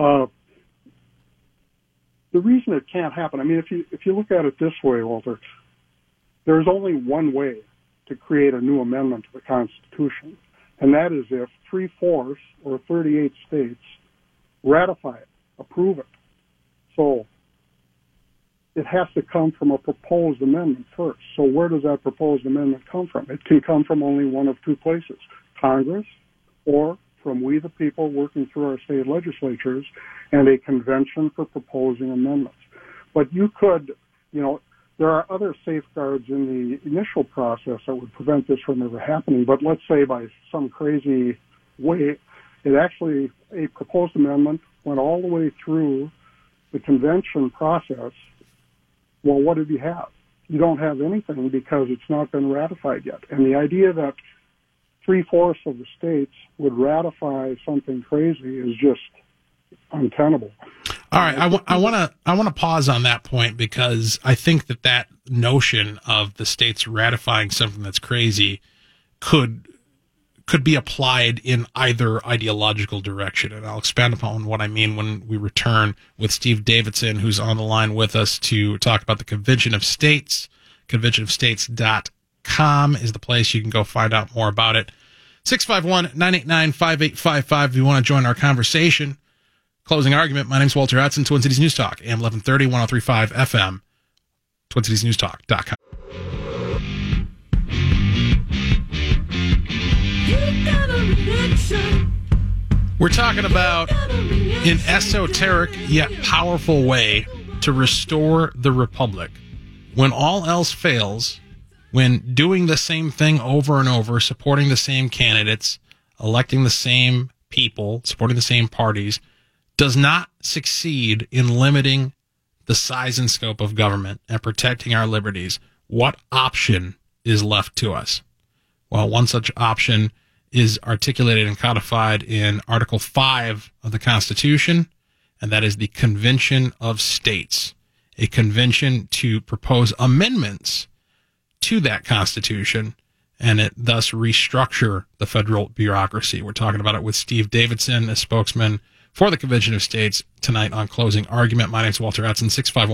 the reason it can't happen, I mean, if you look at it this way, Walter, there's only one way to create a new amendment to the Constitution, and that is if 3/4 or 38 states ratify it, approve it. So it has to come from a proposed amendment first. So where does that proposed amendment come from? It can come from only one of two places, Congress, or from we the people working through our state legislatures and a convention for proposing amendments. But you could, there are other safeguards in the initial process that would prevent this from ever happening. But let's say by some crazy way, a proposed amendment went all the way through the convention process. Well, what did you have? You don't have anything because it's not been ratified yet. And the idea that 3/4 of the states would ratify something crazy is just untenable. All right, I want to pause on that point, because I think that notion of the states ratifying something that's crazy could be applied in either ideological direction, and I'll expand upon what I mean when we return with Steve Davidson, who's on the line with us to talk about the Convention of States. ConventionofStates.com is the place you can go find out more about it. 651-989-5855 if you want to join our conversation. Closing argument. My name's Walter Hudson, Twin Cities News Talk, AM 1130, 103.5 FM, TwinCitiesNewsTalk.com. We're talking about an esoteric yet powerful way to restore the republic. When all else fails, when doing the same thing over and over, supporting the same candidates, electing the same people, supporting the same parties, does not succeed in limiting the size and scope of government and protecting our liberties, what option is left to us? Well, one such option is articulated and codified in Article 5 of the Constitution, and that is the Convention of States, a convention to propose amendments to that Constitution and it thus restructure the federal bureaucracy. We're talking about it with Steve Davidson, a spokesman for the Convention of States, tonight on Closing Argument. My name's Walter Hudson,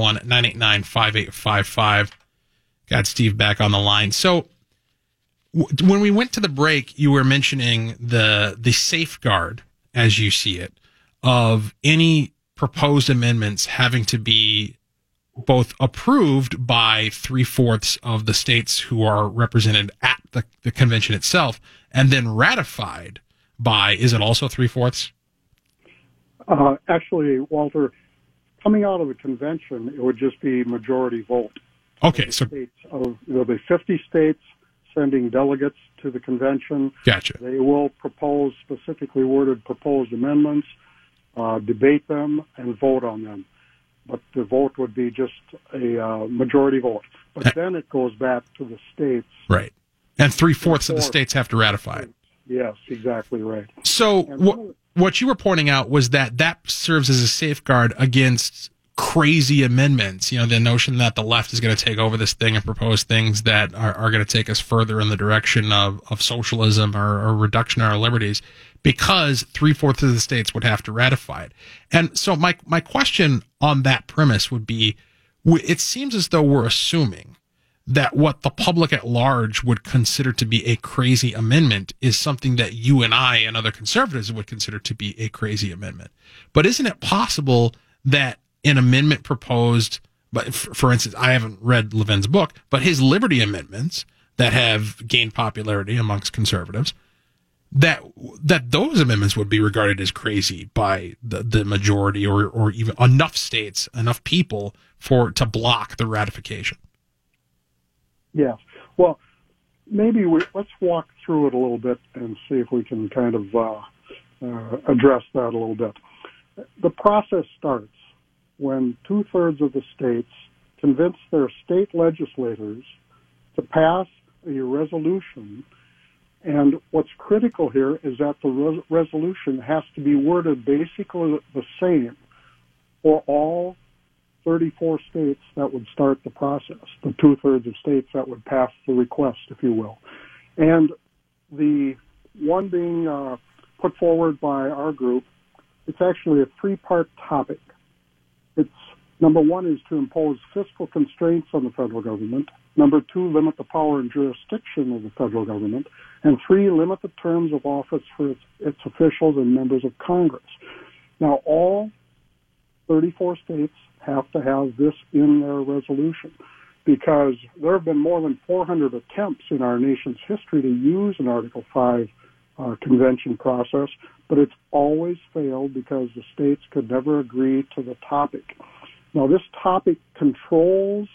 651-989-5855. Got Steve back on the line. So when we went to the break, you were mentioning the safeguard, as you see it, of any proposed amendments having to be both approved by 3/4 of the states who are represented at the convention itself, and then ratified by, is it also 3/4? Actually, Walter, coming out of the convention, it would just be majority vote. Okay, so there'll be 50 states sending delegates to the convention. Gotcha. They will propose specifically worded proposed amendments, debate them, and vote on them. But the vote would be just a majority vote. But then it goes back to the states. Right. And 3/4 of the states have to ratify it. Yes, exactly right. So what you were pointing out was that serves as a safeguard against crazy amendments. You know, the notion that the left is going to take over this thing and propose things that are going to take us further in the direction of socialism or reduction of our liberties, because 3/4 of the states would have to ratify it. And so my question on that premise would be, it seems as though we're assuming that what the public at large would consider to be a crazy amendment is something that you and I and other conservatives would consider to be a crazy amendment. But isn't it possible that an amendment proposed, but for instance, I haven't read Levin's book, but his liberty amendments that have gained popularity amongst conservatives, that those amendments would be regarded as crazy by the majority or even enough states, enough people to block the ratification? Yes. Well, maybe let's walk through it a little bit and see if we can kind of address that a little bit. The process starts when 2/3 of the states convince their state legislators to pass a resolution. And what's critical here is that the resolution has to be worded basically the same for all 34 states that would start the process, the 2/3 of states that would pass the request, if you will. And the one being put forward by our group, it's actually a 3-part topic. It's number 1 is to impose fiscal constraints on the federal government. Number 2, limit the power and jurisdiction of the federal government. And 3, limit the terms of office for its officials and members of Congress. Now, all 34 states have to have this in their resolution because there have been more than 400 attempts in our nation's history to use an Article 5 convention process, but it's always failed because the states could never agree to the topic. Now, this topic controls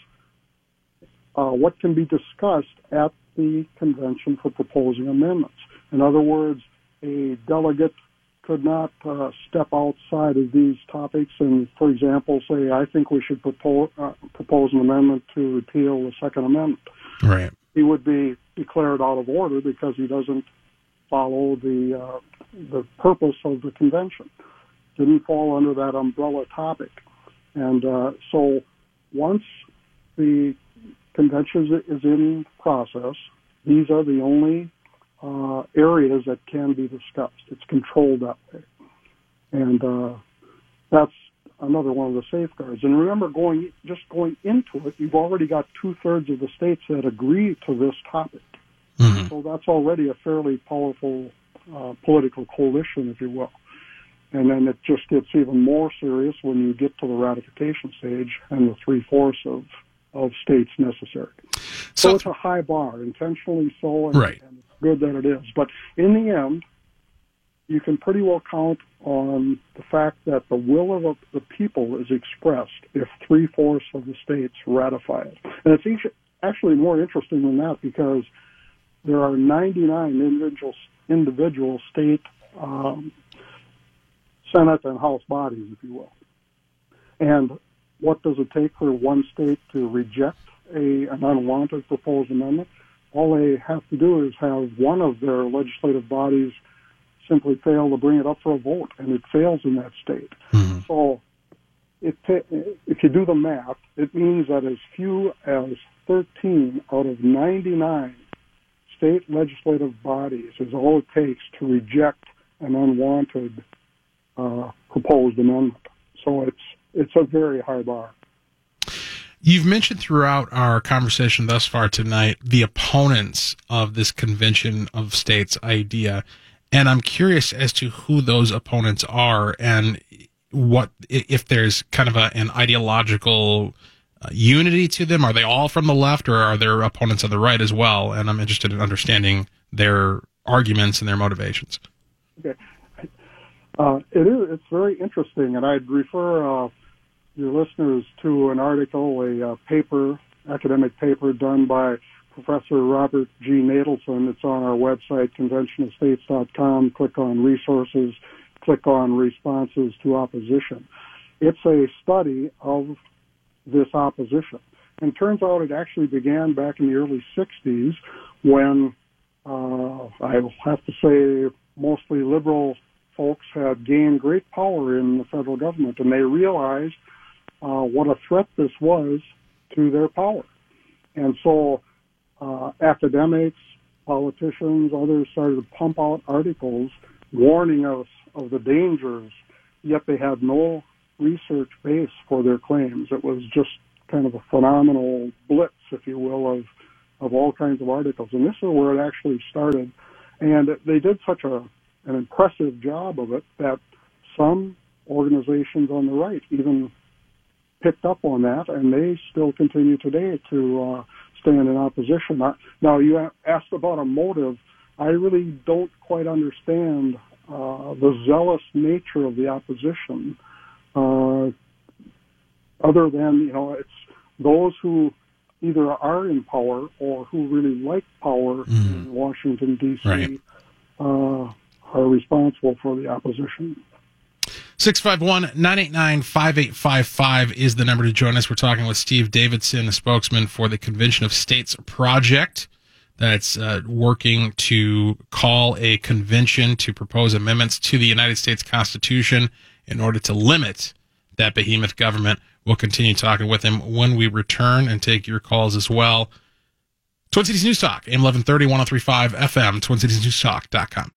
what can be discussed at the convention for proposing amendments. In other words, a delegate could not step outside of these topics and, for example, say, I think we should propose an amendment to repeal the Second Amendment. Right. He would be declared out of order because he doesn't follow the purpose of the convention. Didn't fall under that umbrella topic. And so once the convention is in process, these are the only areas that can be discussed. It's controlled that way. And that's another one of the safeguards. And remember, going into it, you've already got 2/3 of the states that agree to this topic. Mm-hmm. So that's already a fairly powerful political coalition, if you will. And then it just gets even more serious when you get to the ratification stage and the 3/4 of states necessary. So it's a high bar, intentionally so, and, right. And it's good that it is. But in the end, you can pretty well count on the fact that the will of the people is expressed if 3/4 of the states ratify it. And it's actually more interesting than that because there are 99 individual state Senate and House bodies, if you will. And what does it take for one state to reject an unwanted proposed amendment? All they have to do is have one of their legislative bodies simply fail to bring it up for a vote, and it fails in that state. Mm-hmm. So if you do the math, it means that as few as 13 out of 99 state legislative bodies is all it takes to reject an unwanted proposed amendment. So it's a very high bar. You've mentioned throughout our conversation thus far tonight the opponents of this convention of states idea, and I'm curious as to who those opponents are and what if there's kind of an ideological unity to them. Are they all from the left, or are there opponents on the right as well? And I'm interested in understanding their arguments and their motivations. Okay. It's very interesting, and I'd refer your listeners to an article, a academic paper done by Professor Robert G. Nadelson. It's on our website, conventionofstates.com. Click on resources, click on responses to opposition. It's a study of this opposition. And it turns out it actually began back in the early 60s when, I have to say, mostly liberal folks had gained great power in the federal government, and they realized what a threat this was to their power. And so academics, politicians, others started to pump out articles warning us of the dangers, yet they had no research base for their claims. It was just kind of a phenomenal blitz, if you will, of all kinds of articles. And this is where it actually started. And they did such an impressive job of it that some organizations on the right even picked up on that, and they still continue today to stand in opposition. Now, you asked about a motive. I really don't quite understand the zealous nature of the opposition, other than, it's those who either are in power or who really like power in Washington, D.C., right, are responsible for the opposition. 651-989-5855 is the number to join us. We're talking with Steve Davidson, a spokesman for the Convention of States Project that's working to call a convention to propose amendments to the United States Constitution in order to limit that behemoth government. We'll continue talking with him when we return and take your calls as well. Twin Cities News Talk, AM 1130, 103.5 FM, TwinCitiesNewsTalk.com.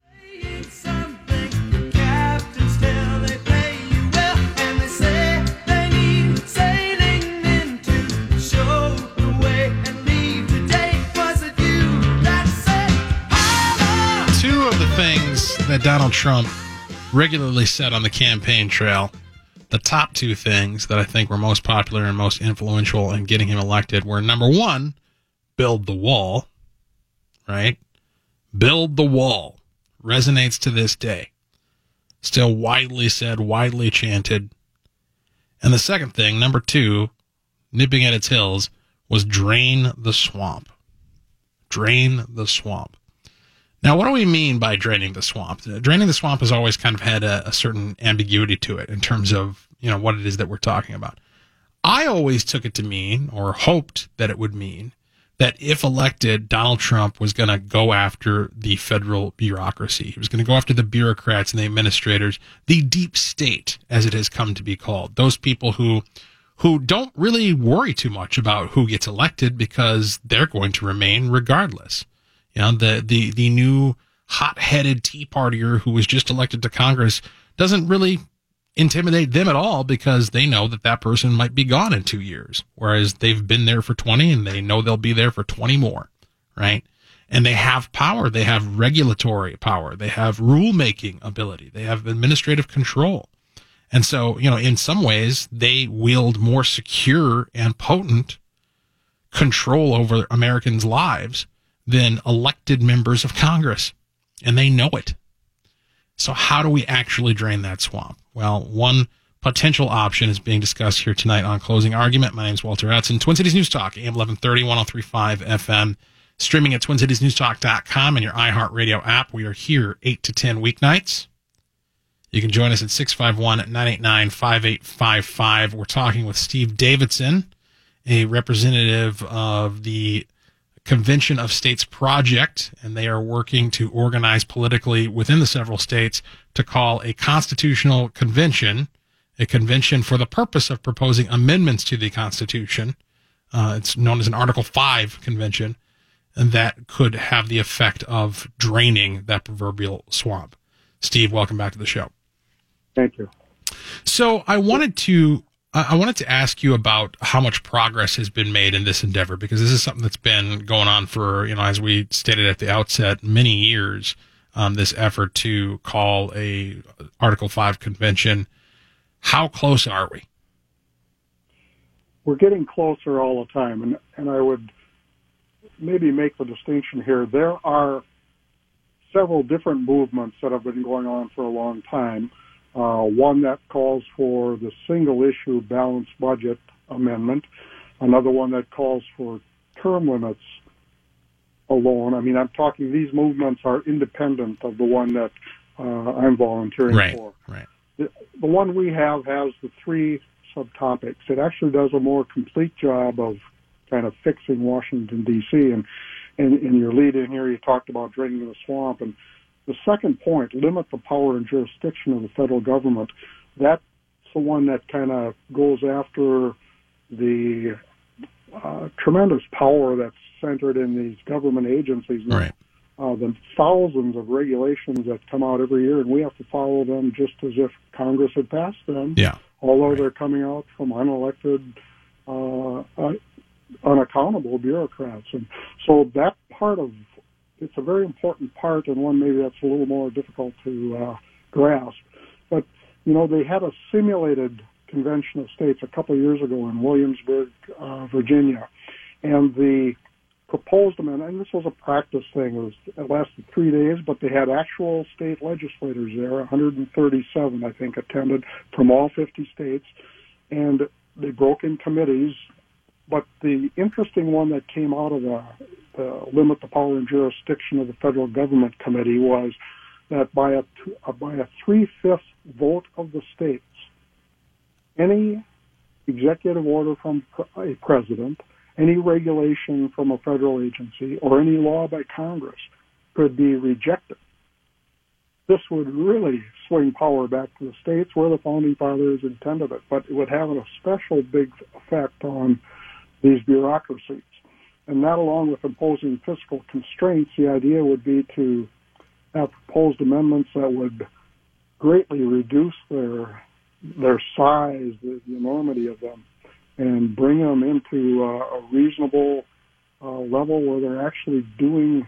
Things that Donald Trump regularly said on the campaign trail, the top two things that I think were most popular and most influential in getting him elected were, number one, build the wall, right? Build the wall. Resonates to this day. Still widely said, widely chanted. And the second thing, number two, nipping at its heels, was drain the swamp. Drain the swamp. Now, what do we mean by draining the swamp? Draining the swamp has always kind of had a certain ambiguity to it in terms of, what it is that we're talking about. I always took it to mean, or hoped that it would mean, that if elected, Donald Trump was going to go after the federal bureaucracy. He was going to go after the bureaucrats and the administrators, the deep state, as it has come to be called. Those people who don't really worry too much about who gets elected because they're going to remain regardless. The new hot-headed Tea Partier who was just elected to Congress doesn't really intimidate them at all because they know that person might be gone in 2 years, whereas they've been there for 20 and they know they'll be there for 20 more, right? And they have power. They have regulatory power. They have rule-making ability. They have administrative control. And so, in some ways, they wield more secure and potent control over Americans' lives than elected members of Congress, and they know it. So how do we actually drain that swamp? Well, one potential option is being discussed here tonight on Closing Argument. My name is Walter Hudson, Twin Cities News Talk, AM 1130, 103.5 FM, streaming at TwinCitiesNewsTalk.com and your iHeartRadio app. We are here 8 to 10 weeknights. You can join us at 651-989-5855. We're talking with Steve Davidson, a representative of the Convention of States Project, and they are working to organize politically within the several states to call a constitutional convention, a convention for the purpose of proposing amendments to the Constitution. It's known as an Article 5 convention, and that could have the effect of draining that proverbial swamp. Steve, welcome back to the show. Thank you. So I wanted to ask you about how much progress has been made in this endeavor, because this is something that's been going on for, as we stated at the outset, many years, this effort to call a Article 5 convention. How close are we? We're getting closer all the time, and I would maybe make the distinction here. There are several different movements that have been going on for a long time. One that calls for the single-issue balanced budget amendment, another one that calls for term limits alone. I mean, I'm talking, these movements are independent of the one that I'm volunteering for. Right. The one we have has the three subtopics. It actually does a more complete job of kind of fixing Washington, D.C., and in your lead in here, you talked about draining the swamp, and the second point, limit the power and jurisdiction of the federal government. That's the one that kind of goes after the tremendous power that's centered in these government agencies. Right. The thousands of regulations that come out every year, and we have to follow them just as if Congress had passed them. Yeah. Although they're coming out from unelected unaccountable bureaucrats. And so that part of it's a very important part, and one maybe that's a little more difficult to grasp. But, they had a simulated convention of states a couple of years ago in Williamsburg, Virginia. And the proposed amendment, and this was a practice thing, it lasted 3 days, but they had actual state legislators there, 137, I think, attended from all 50 states. And they broke in committees. But the interesting one that came out of the Limit the Power and Jurisdiction of the Federal Government Committee was that by a 3/5 vote of the states, any executive order from a president, any regulation from a federal agency, or any law by Congress could be rejected. This would really swing power back to the states where the Founding Fathers intended it, but it would have a special big effect on these bureaucracies. And that, along with imposing fiscal constraints, the idea would be to have proposed amendments that would greatly reduce their size, the enormity of them, and bring them into a reasonable level where they're actually doing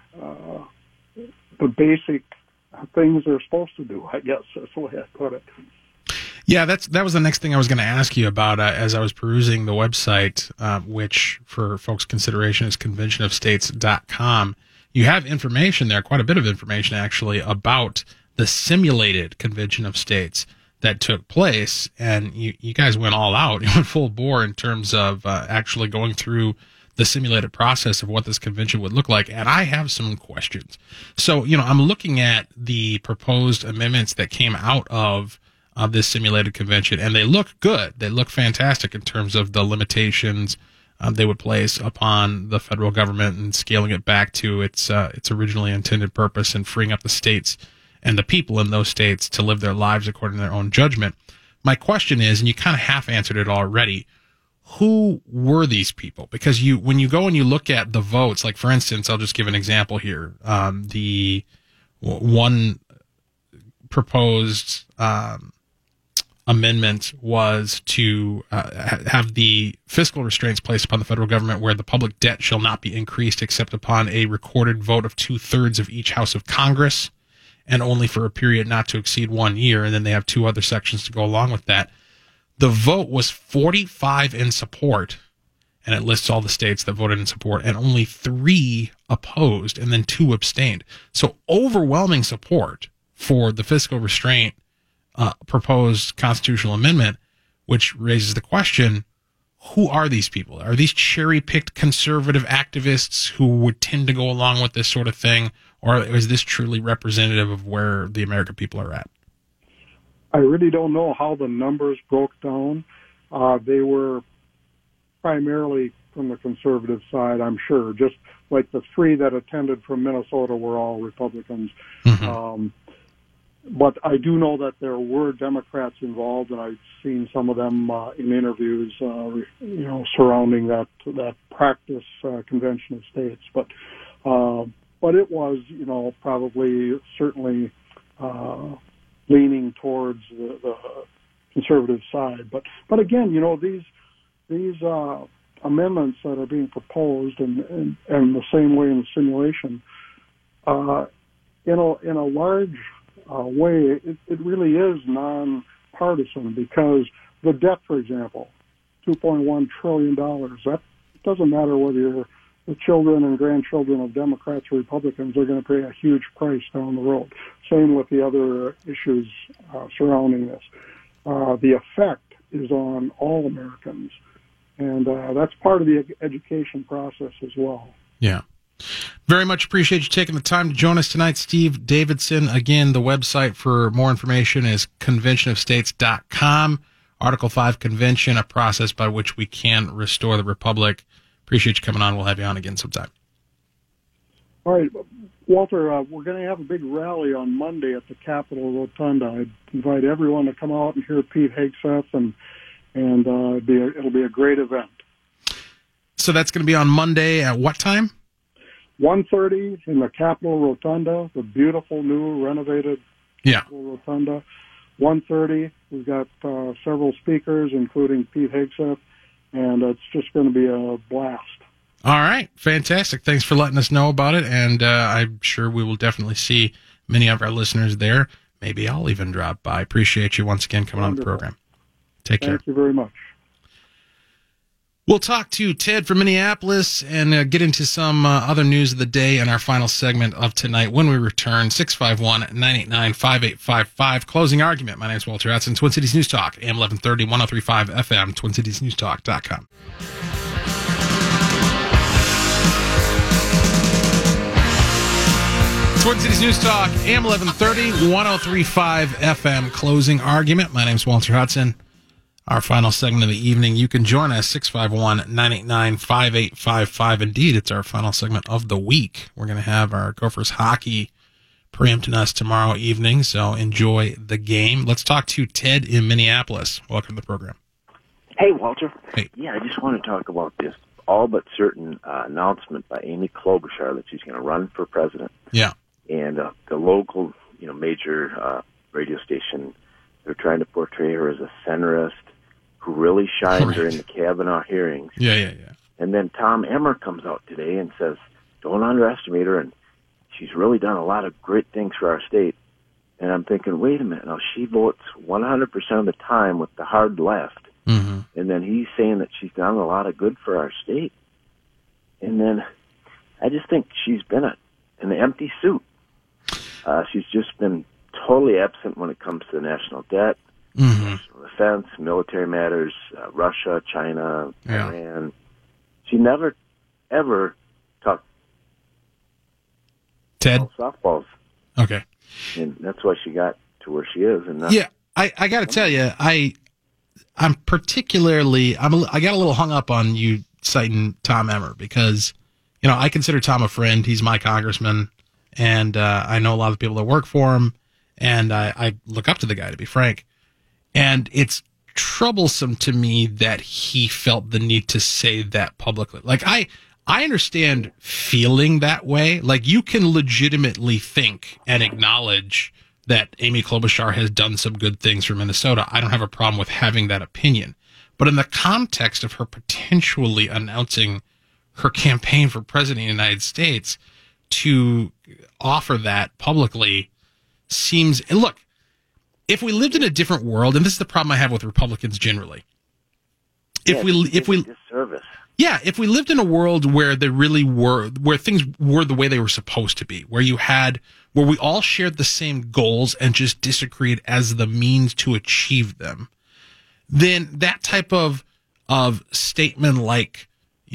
the basic things they're supposed to do, I guess. That's the way I put it. Yeah, that was the next thing I was going to ask you about as I was perusing the website, which for folks' consideration is conventionofstates.com. You have information there, quite a bit of information actually, about the simulated convention of states that took place, and you guys went all out. You went full bore in terms of actually going through the simulated process of what this convention would look like, and I have some questions. So, I'm looking at the proposed amendments that came out of this simulated convention, and they look good. They look fantastic in terms of the limitations they would place upon the federal government and scaling it back to its originally intended purpose and freeing up the states and the people in those states to live their lives according to their own judgment. My question is, and you kind of half answered it already, who were these people? Because when you go and you look at the votes, like for instance, I'll just give an example here. The one proposed amendment was to have the fiscal restraints placed upon the federal government where the public debt shall not be increased except upon a recorded vote of 2/3 of each house of Congress, and only for a period not to exceed 1 year. And then they have two other sections to go along with that. The vote was 45 in support, and it lists all the states that voted in support, and only 3 opposed, and then 2 abstained. So overwhelming support for the fiscal restraint proposed constitutional amendment, which raises the question, who are these people? Are these cherry-picked conservative activists who would tend to go along with this sort of thing, or is this truly representative of where the American people are at? I really don't know how the numbers broke down. They were primarily from the conservative side, I'm sure. Just like the 3 that attended from Minnesota were all Republicans. Mm-hmm. But I do know that there were Democrats involved, and I've seen some of them in interviews, surrounding that practice convention of states. But it was, probably certainly leaning towards the conservative side. But again, these amendments that are being proposed, and the same way in the simulation, in a large way, it really is nonpartisan, because the debt, for example, $2.1 trillion, that doesn't matter whether you're the children and grandchildren of Democrats or Republicans, they're going to pay a huge price down the road. Same with the other issues surrounding this. The effect is on all Americans, and that's part of the education process as well. Yeah. Very much appreciate you taking the time to join us tonight, Steve Davidson. Again, the website for more information is conventionofstates.com. Article 5 Convention, a process by which we can restore the Republic. Appreciate you coming on. We'll have you on again sometime. All right, Walter, we're going to have a big rally on Monday at the Capitol Rotunda. I invite everyone to come out and hear Pete Hegseth, and it'll be a great event. So that's going to be on Monday at what time? 1:30 in the Capitol Rotunda, the beautiful new renovated Capitol Rotunda. 1:30, we've got several speakers, including Pete Hegseth, and it's just going to be a blast. All right. Fantastic. Thanks for letting us know about it. And I'm sure we will definitely see many of our listeners there. Maybe I'll even drop by. Appreciate you once again coming Wonderful. on the program. Take care. Thank you very much. We'll talk to Ted from Minneapolis and get into some other news of the day in our final segment of tonight when we return. 651-989-5855. Closing argument. My name is Walter Hudson, Twin Cities News Talk, AM 1130, 103.5 FM, TwinCitiesNewsTalk.com. Twin Cities News Talk, AM 1130, 103.5 FM. Closing argument. My name is Walter Hudson. Our final segment of the evening. You can join us, 651-989-5855. Indeed, it's our final segment of the week. We're going to have our Gophers hockey preempting us tomorrow evening, so enjoy the game. Let's talk to Ted in Minneapolis. Welcome to the program. Hey, Walter. Hey. Yeah, I just want to talk about this all but certain announcement by Amy Klobuchar that she's going to run for president. Yeah. And the local, major radio station, they're trying to portray her as a centrist who really shined during the Kavanaugh hearings. Yeah. And then Tom Emmer comes out today and says, don't underestimate her, and she's really done a lot of great things for our state. And I'm thinking, wait a minute, now she votes 100% of the time with the hard left. Mm-hmm. And then he's saying that she's done a lot of good for our state. And then I just think she's been an empty suit. She's just been totally absent when it comes to the national debt, national defense, military matters, Russia, China, Iran. She never, ever talked Ted softballs. Okay. And that's why she got to where she is. And I got to tell you, I'm particularly, I got a little hung up on you citing Tom Emmer because, I consider Tom a friend. He's my congressman, and I know a lot of the people that work for him, and I look up to the guy, to be frank. And it's troublesome to me that he felt the need to say that publicly. Like, I understand feeling that way. Like, you can legitimately think and acknowledge that Amy Klobuchar has done some good things for Minnesota. I don't have a problem with having that opinion. But in the context of her potentially announcing her campaign for president of the United States, to offer that publicly seems, and look, if we lived in a different world, and this is the problem I have with Republicans generally, if we disservice. Yeah, if we lived in a world where they really were, where things were the way they were supposed to be, where we all shared the same goals and just disagreed as the means to achieve them, then that type of statement like,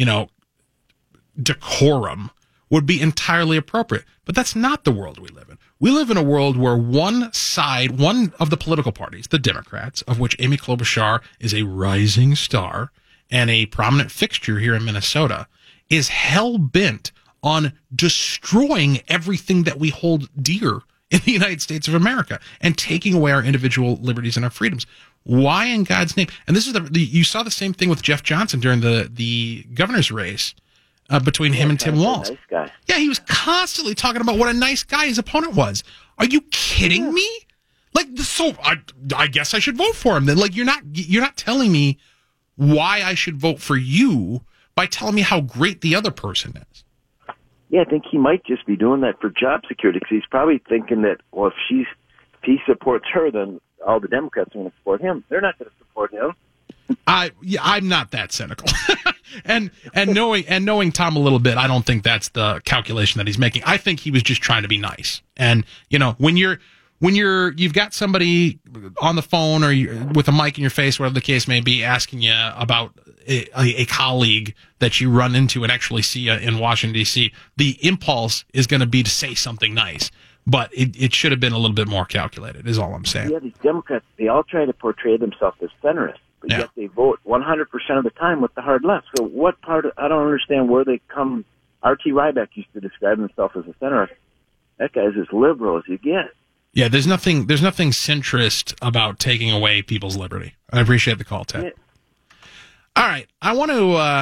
decorum would be entirely appropriate. But that's not the world we live in. We live in a world where one of the political parties, the Democrats, of which Amy Klobuchar is a rising star and a prominent fixture here in Minnesota, is hell-bent on destroying everything that we hold dear in the United States of America and taking away our individual liberties and our freedoms. Why in God's name? And this is you saw the same thing with Jeff Johnson during the governor's race between him and Tim Walz. Nice guy. Yeah, he was constantly talking about what a nice guy his opponent was. Are you kidding me? Like, so I guess I should vote for him then. Like, you're not telling me why I should vote for you by telling me how great the other person is. Yeah, I think he might just be doing that for job security because he's probably thinking that, well, if he supports her, then all the Democrats are going to support him. They're not going to support him. I'm not that cynical. and knowing Tom a little bit, I don't think that's the calculation that he's making. I think he was just trying to be nice. And when you've got somebody on the phone or with a mic in your face, whatever the case may be, asking you about a colleague that you run into and actually see in Washington, D.C., the impulse is going to be to say something nice. But it should have been a little bit more calculated, is all I'm saying. Yeah, these Democrats, they all try to portray themselves as centrists, but yet they vote 100% of the time with the hard left. So what part I don't understand where they come. R.T. Ryback used to describe himself as a centrist. That guy's as liberal as you get. Yeah, there's nothing centrist about taking away people's liberty. I appreciate the call, Ted. Yeah. All right, I want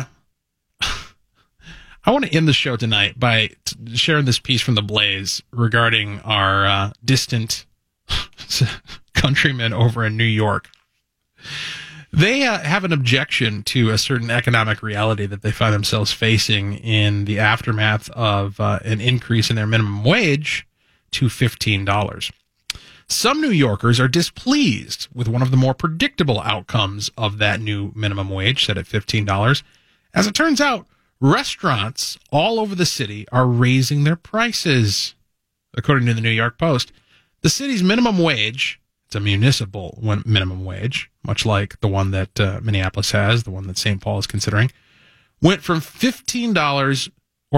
to end the show tonight by sharing this piece from The Blaze regarding our distant countrymen over in New York. They have an objection to a certain economic reality that they find themselves facing in the aftermath of an increase in their minimum wage to $15. Some New Yorkers are displeased with one of the more predictable outcomes of that new minimum wage set at $15. As it turns out, restaurants all over the city are raising their prices. According to the New York Post, the city's minimum wage, it's a municipal minimum wage, much like the one that Minneapolis has, the one that St. Paul is considering, went to $15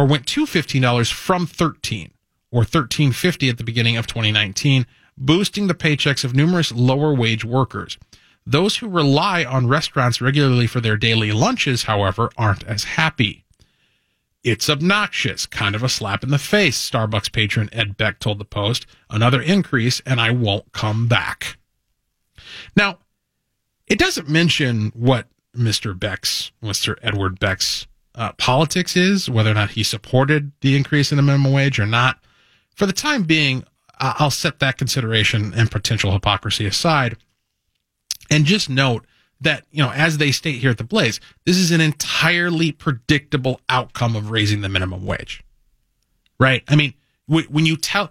from $13 or $13.50 at the beginning of 2019, boosting the paychecks of numerous lower wage workers. Those who rely on restaurants regularly for their daily lunches, however, aren't as happy. It's obnoxious, kind of a slap in the face, Starbucks patron Ed Beck told the Post. Another increase, and I won't come back. Now, it doesn't mention what Mr. Edward Beck's politics is, whether or not he supported the increase in the minimum wage or not. For the time being, I'll set that consideration and potential hypocrisy aside and just note that, as they state here at the Blaze, this is an entirely predictable outcome of raising the minimum wage, right? I mean, when you tell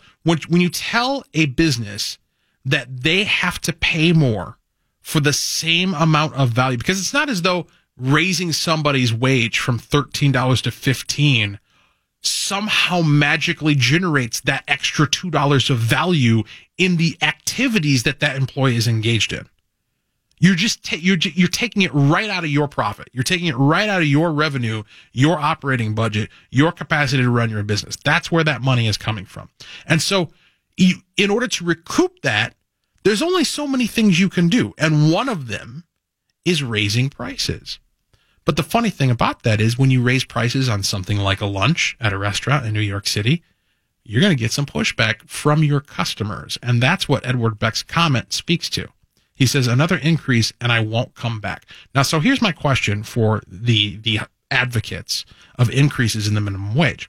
a business that they have to pay more for the same amount of value, because it's not as though raising somebody's wage from $13 to $15 somehow magically generates that extra $2 of value in the activities that employee is engaged in. You're just you're taking it right out of your profit. You're taking it right out of your revenue, your operating budget, your capacity to run your business. That's where that money is coming from. And so in order to recoup that, there's only so many things you can do. And one of them is raising prices. But the funny thing about that is when you raise prices on something like a lunch at a restaurant in New York City, you're going to get some pushback from your customers. And that's what Edward Beck's comment speaks to. He says, another increase and I won't come back. Now, so here's my question for the advocates of increases in the minimum wage.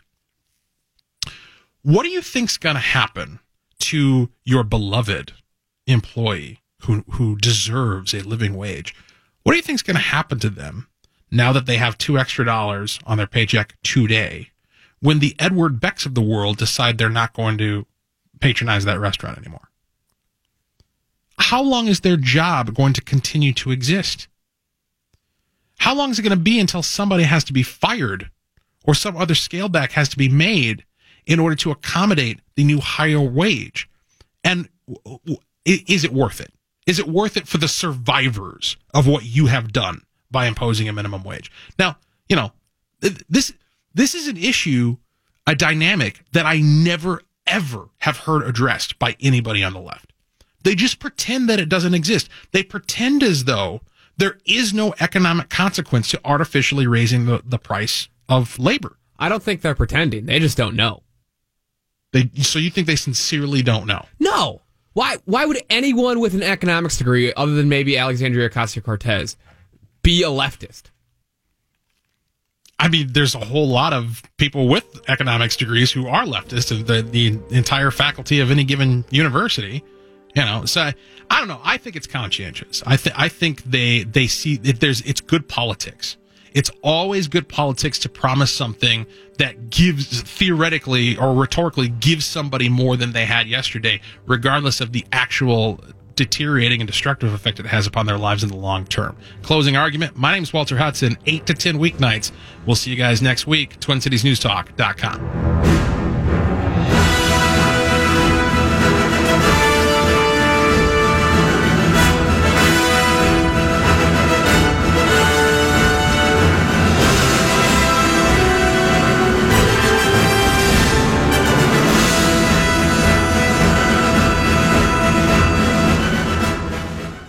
What do you think's going to happen to your beloved employee who deserves a living wage? What do you think's going to happen to them now that they have $2 extra on their paycheck today when the Edward Becks of the world decide they're not going to patronize that restaurant anymore? How long is their job going to continue to exist? How long is it going to be until somebody has to be fired or some other scale back has to be made in order to accommodate the new higher wage? And is it worth it? Is it worth it for the survivors of what you have done by imposing a minimum wage? Now, this is an issue, a dynamic that I never, ever have heard addressed by anybody on the left. They just pretend that it doesn't exist. They pretend as though there is no economic consequence to artificially raising the price of labor. I don't think they're pretending. They just don't know. So you think they sincerely don't know? No. Why would anyone with an economics degree, other than maybe Alexandria Ocasio-Cortez, be a leftist? I mean, there's a whole lot of people with economics degrees who are leftists, and the entire faculty of any given university. So I don't know. I think it's conscientious. I think they see that it's good politics. It's always good politics to promise something that gives, theoretically or rhetorically, gives somebody more than they had yesterday, regardless of the actual deteriorating and destructive effect it has upon their lives in the long term. Closing argument. My name's Walter Hudson, 8 to 10 weeknights. We'll see you guys next week. TwinCitiesNewsTalk.com.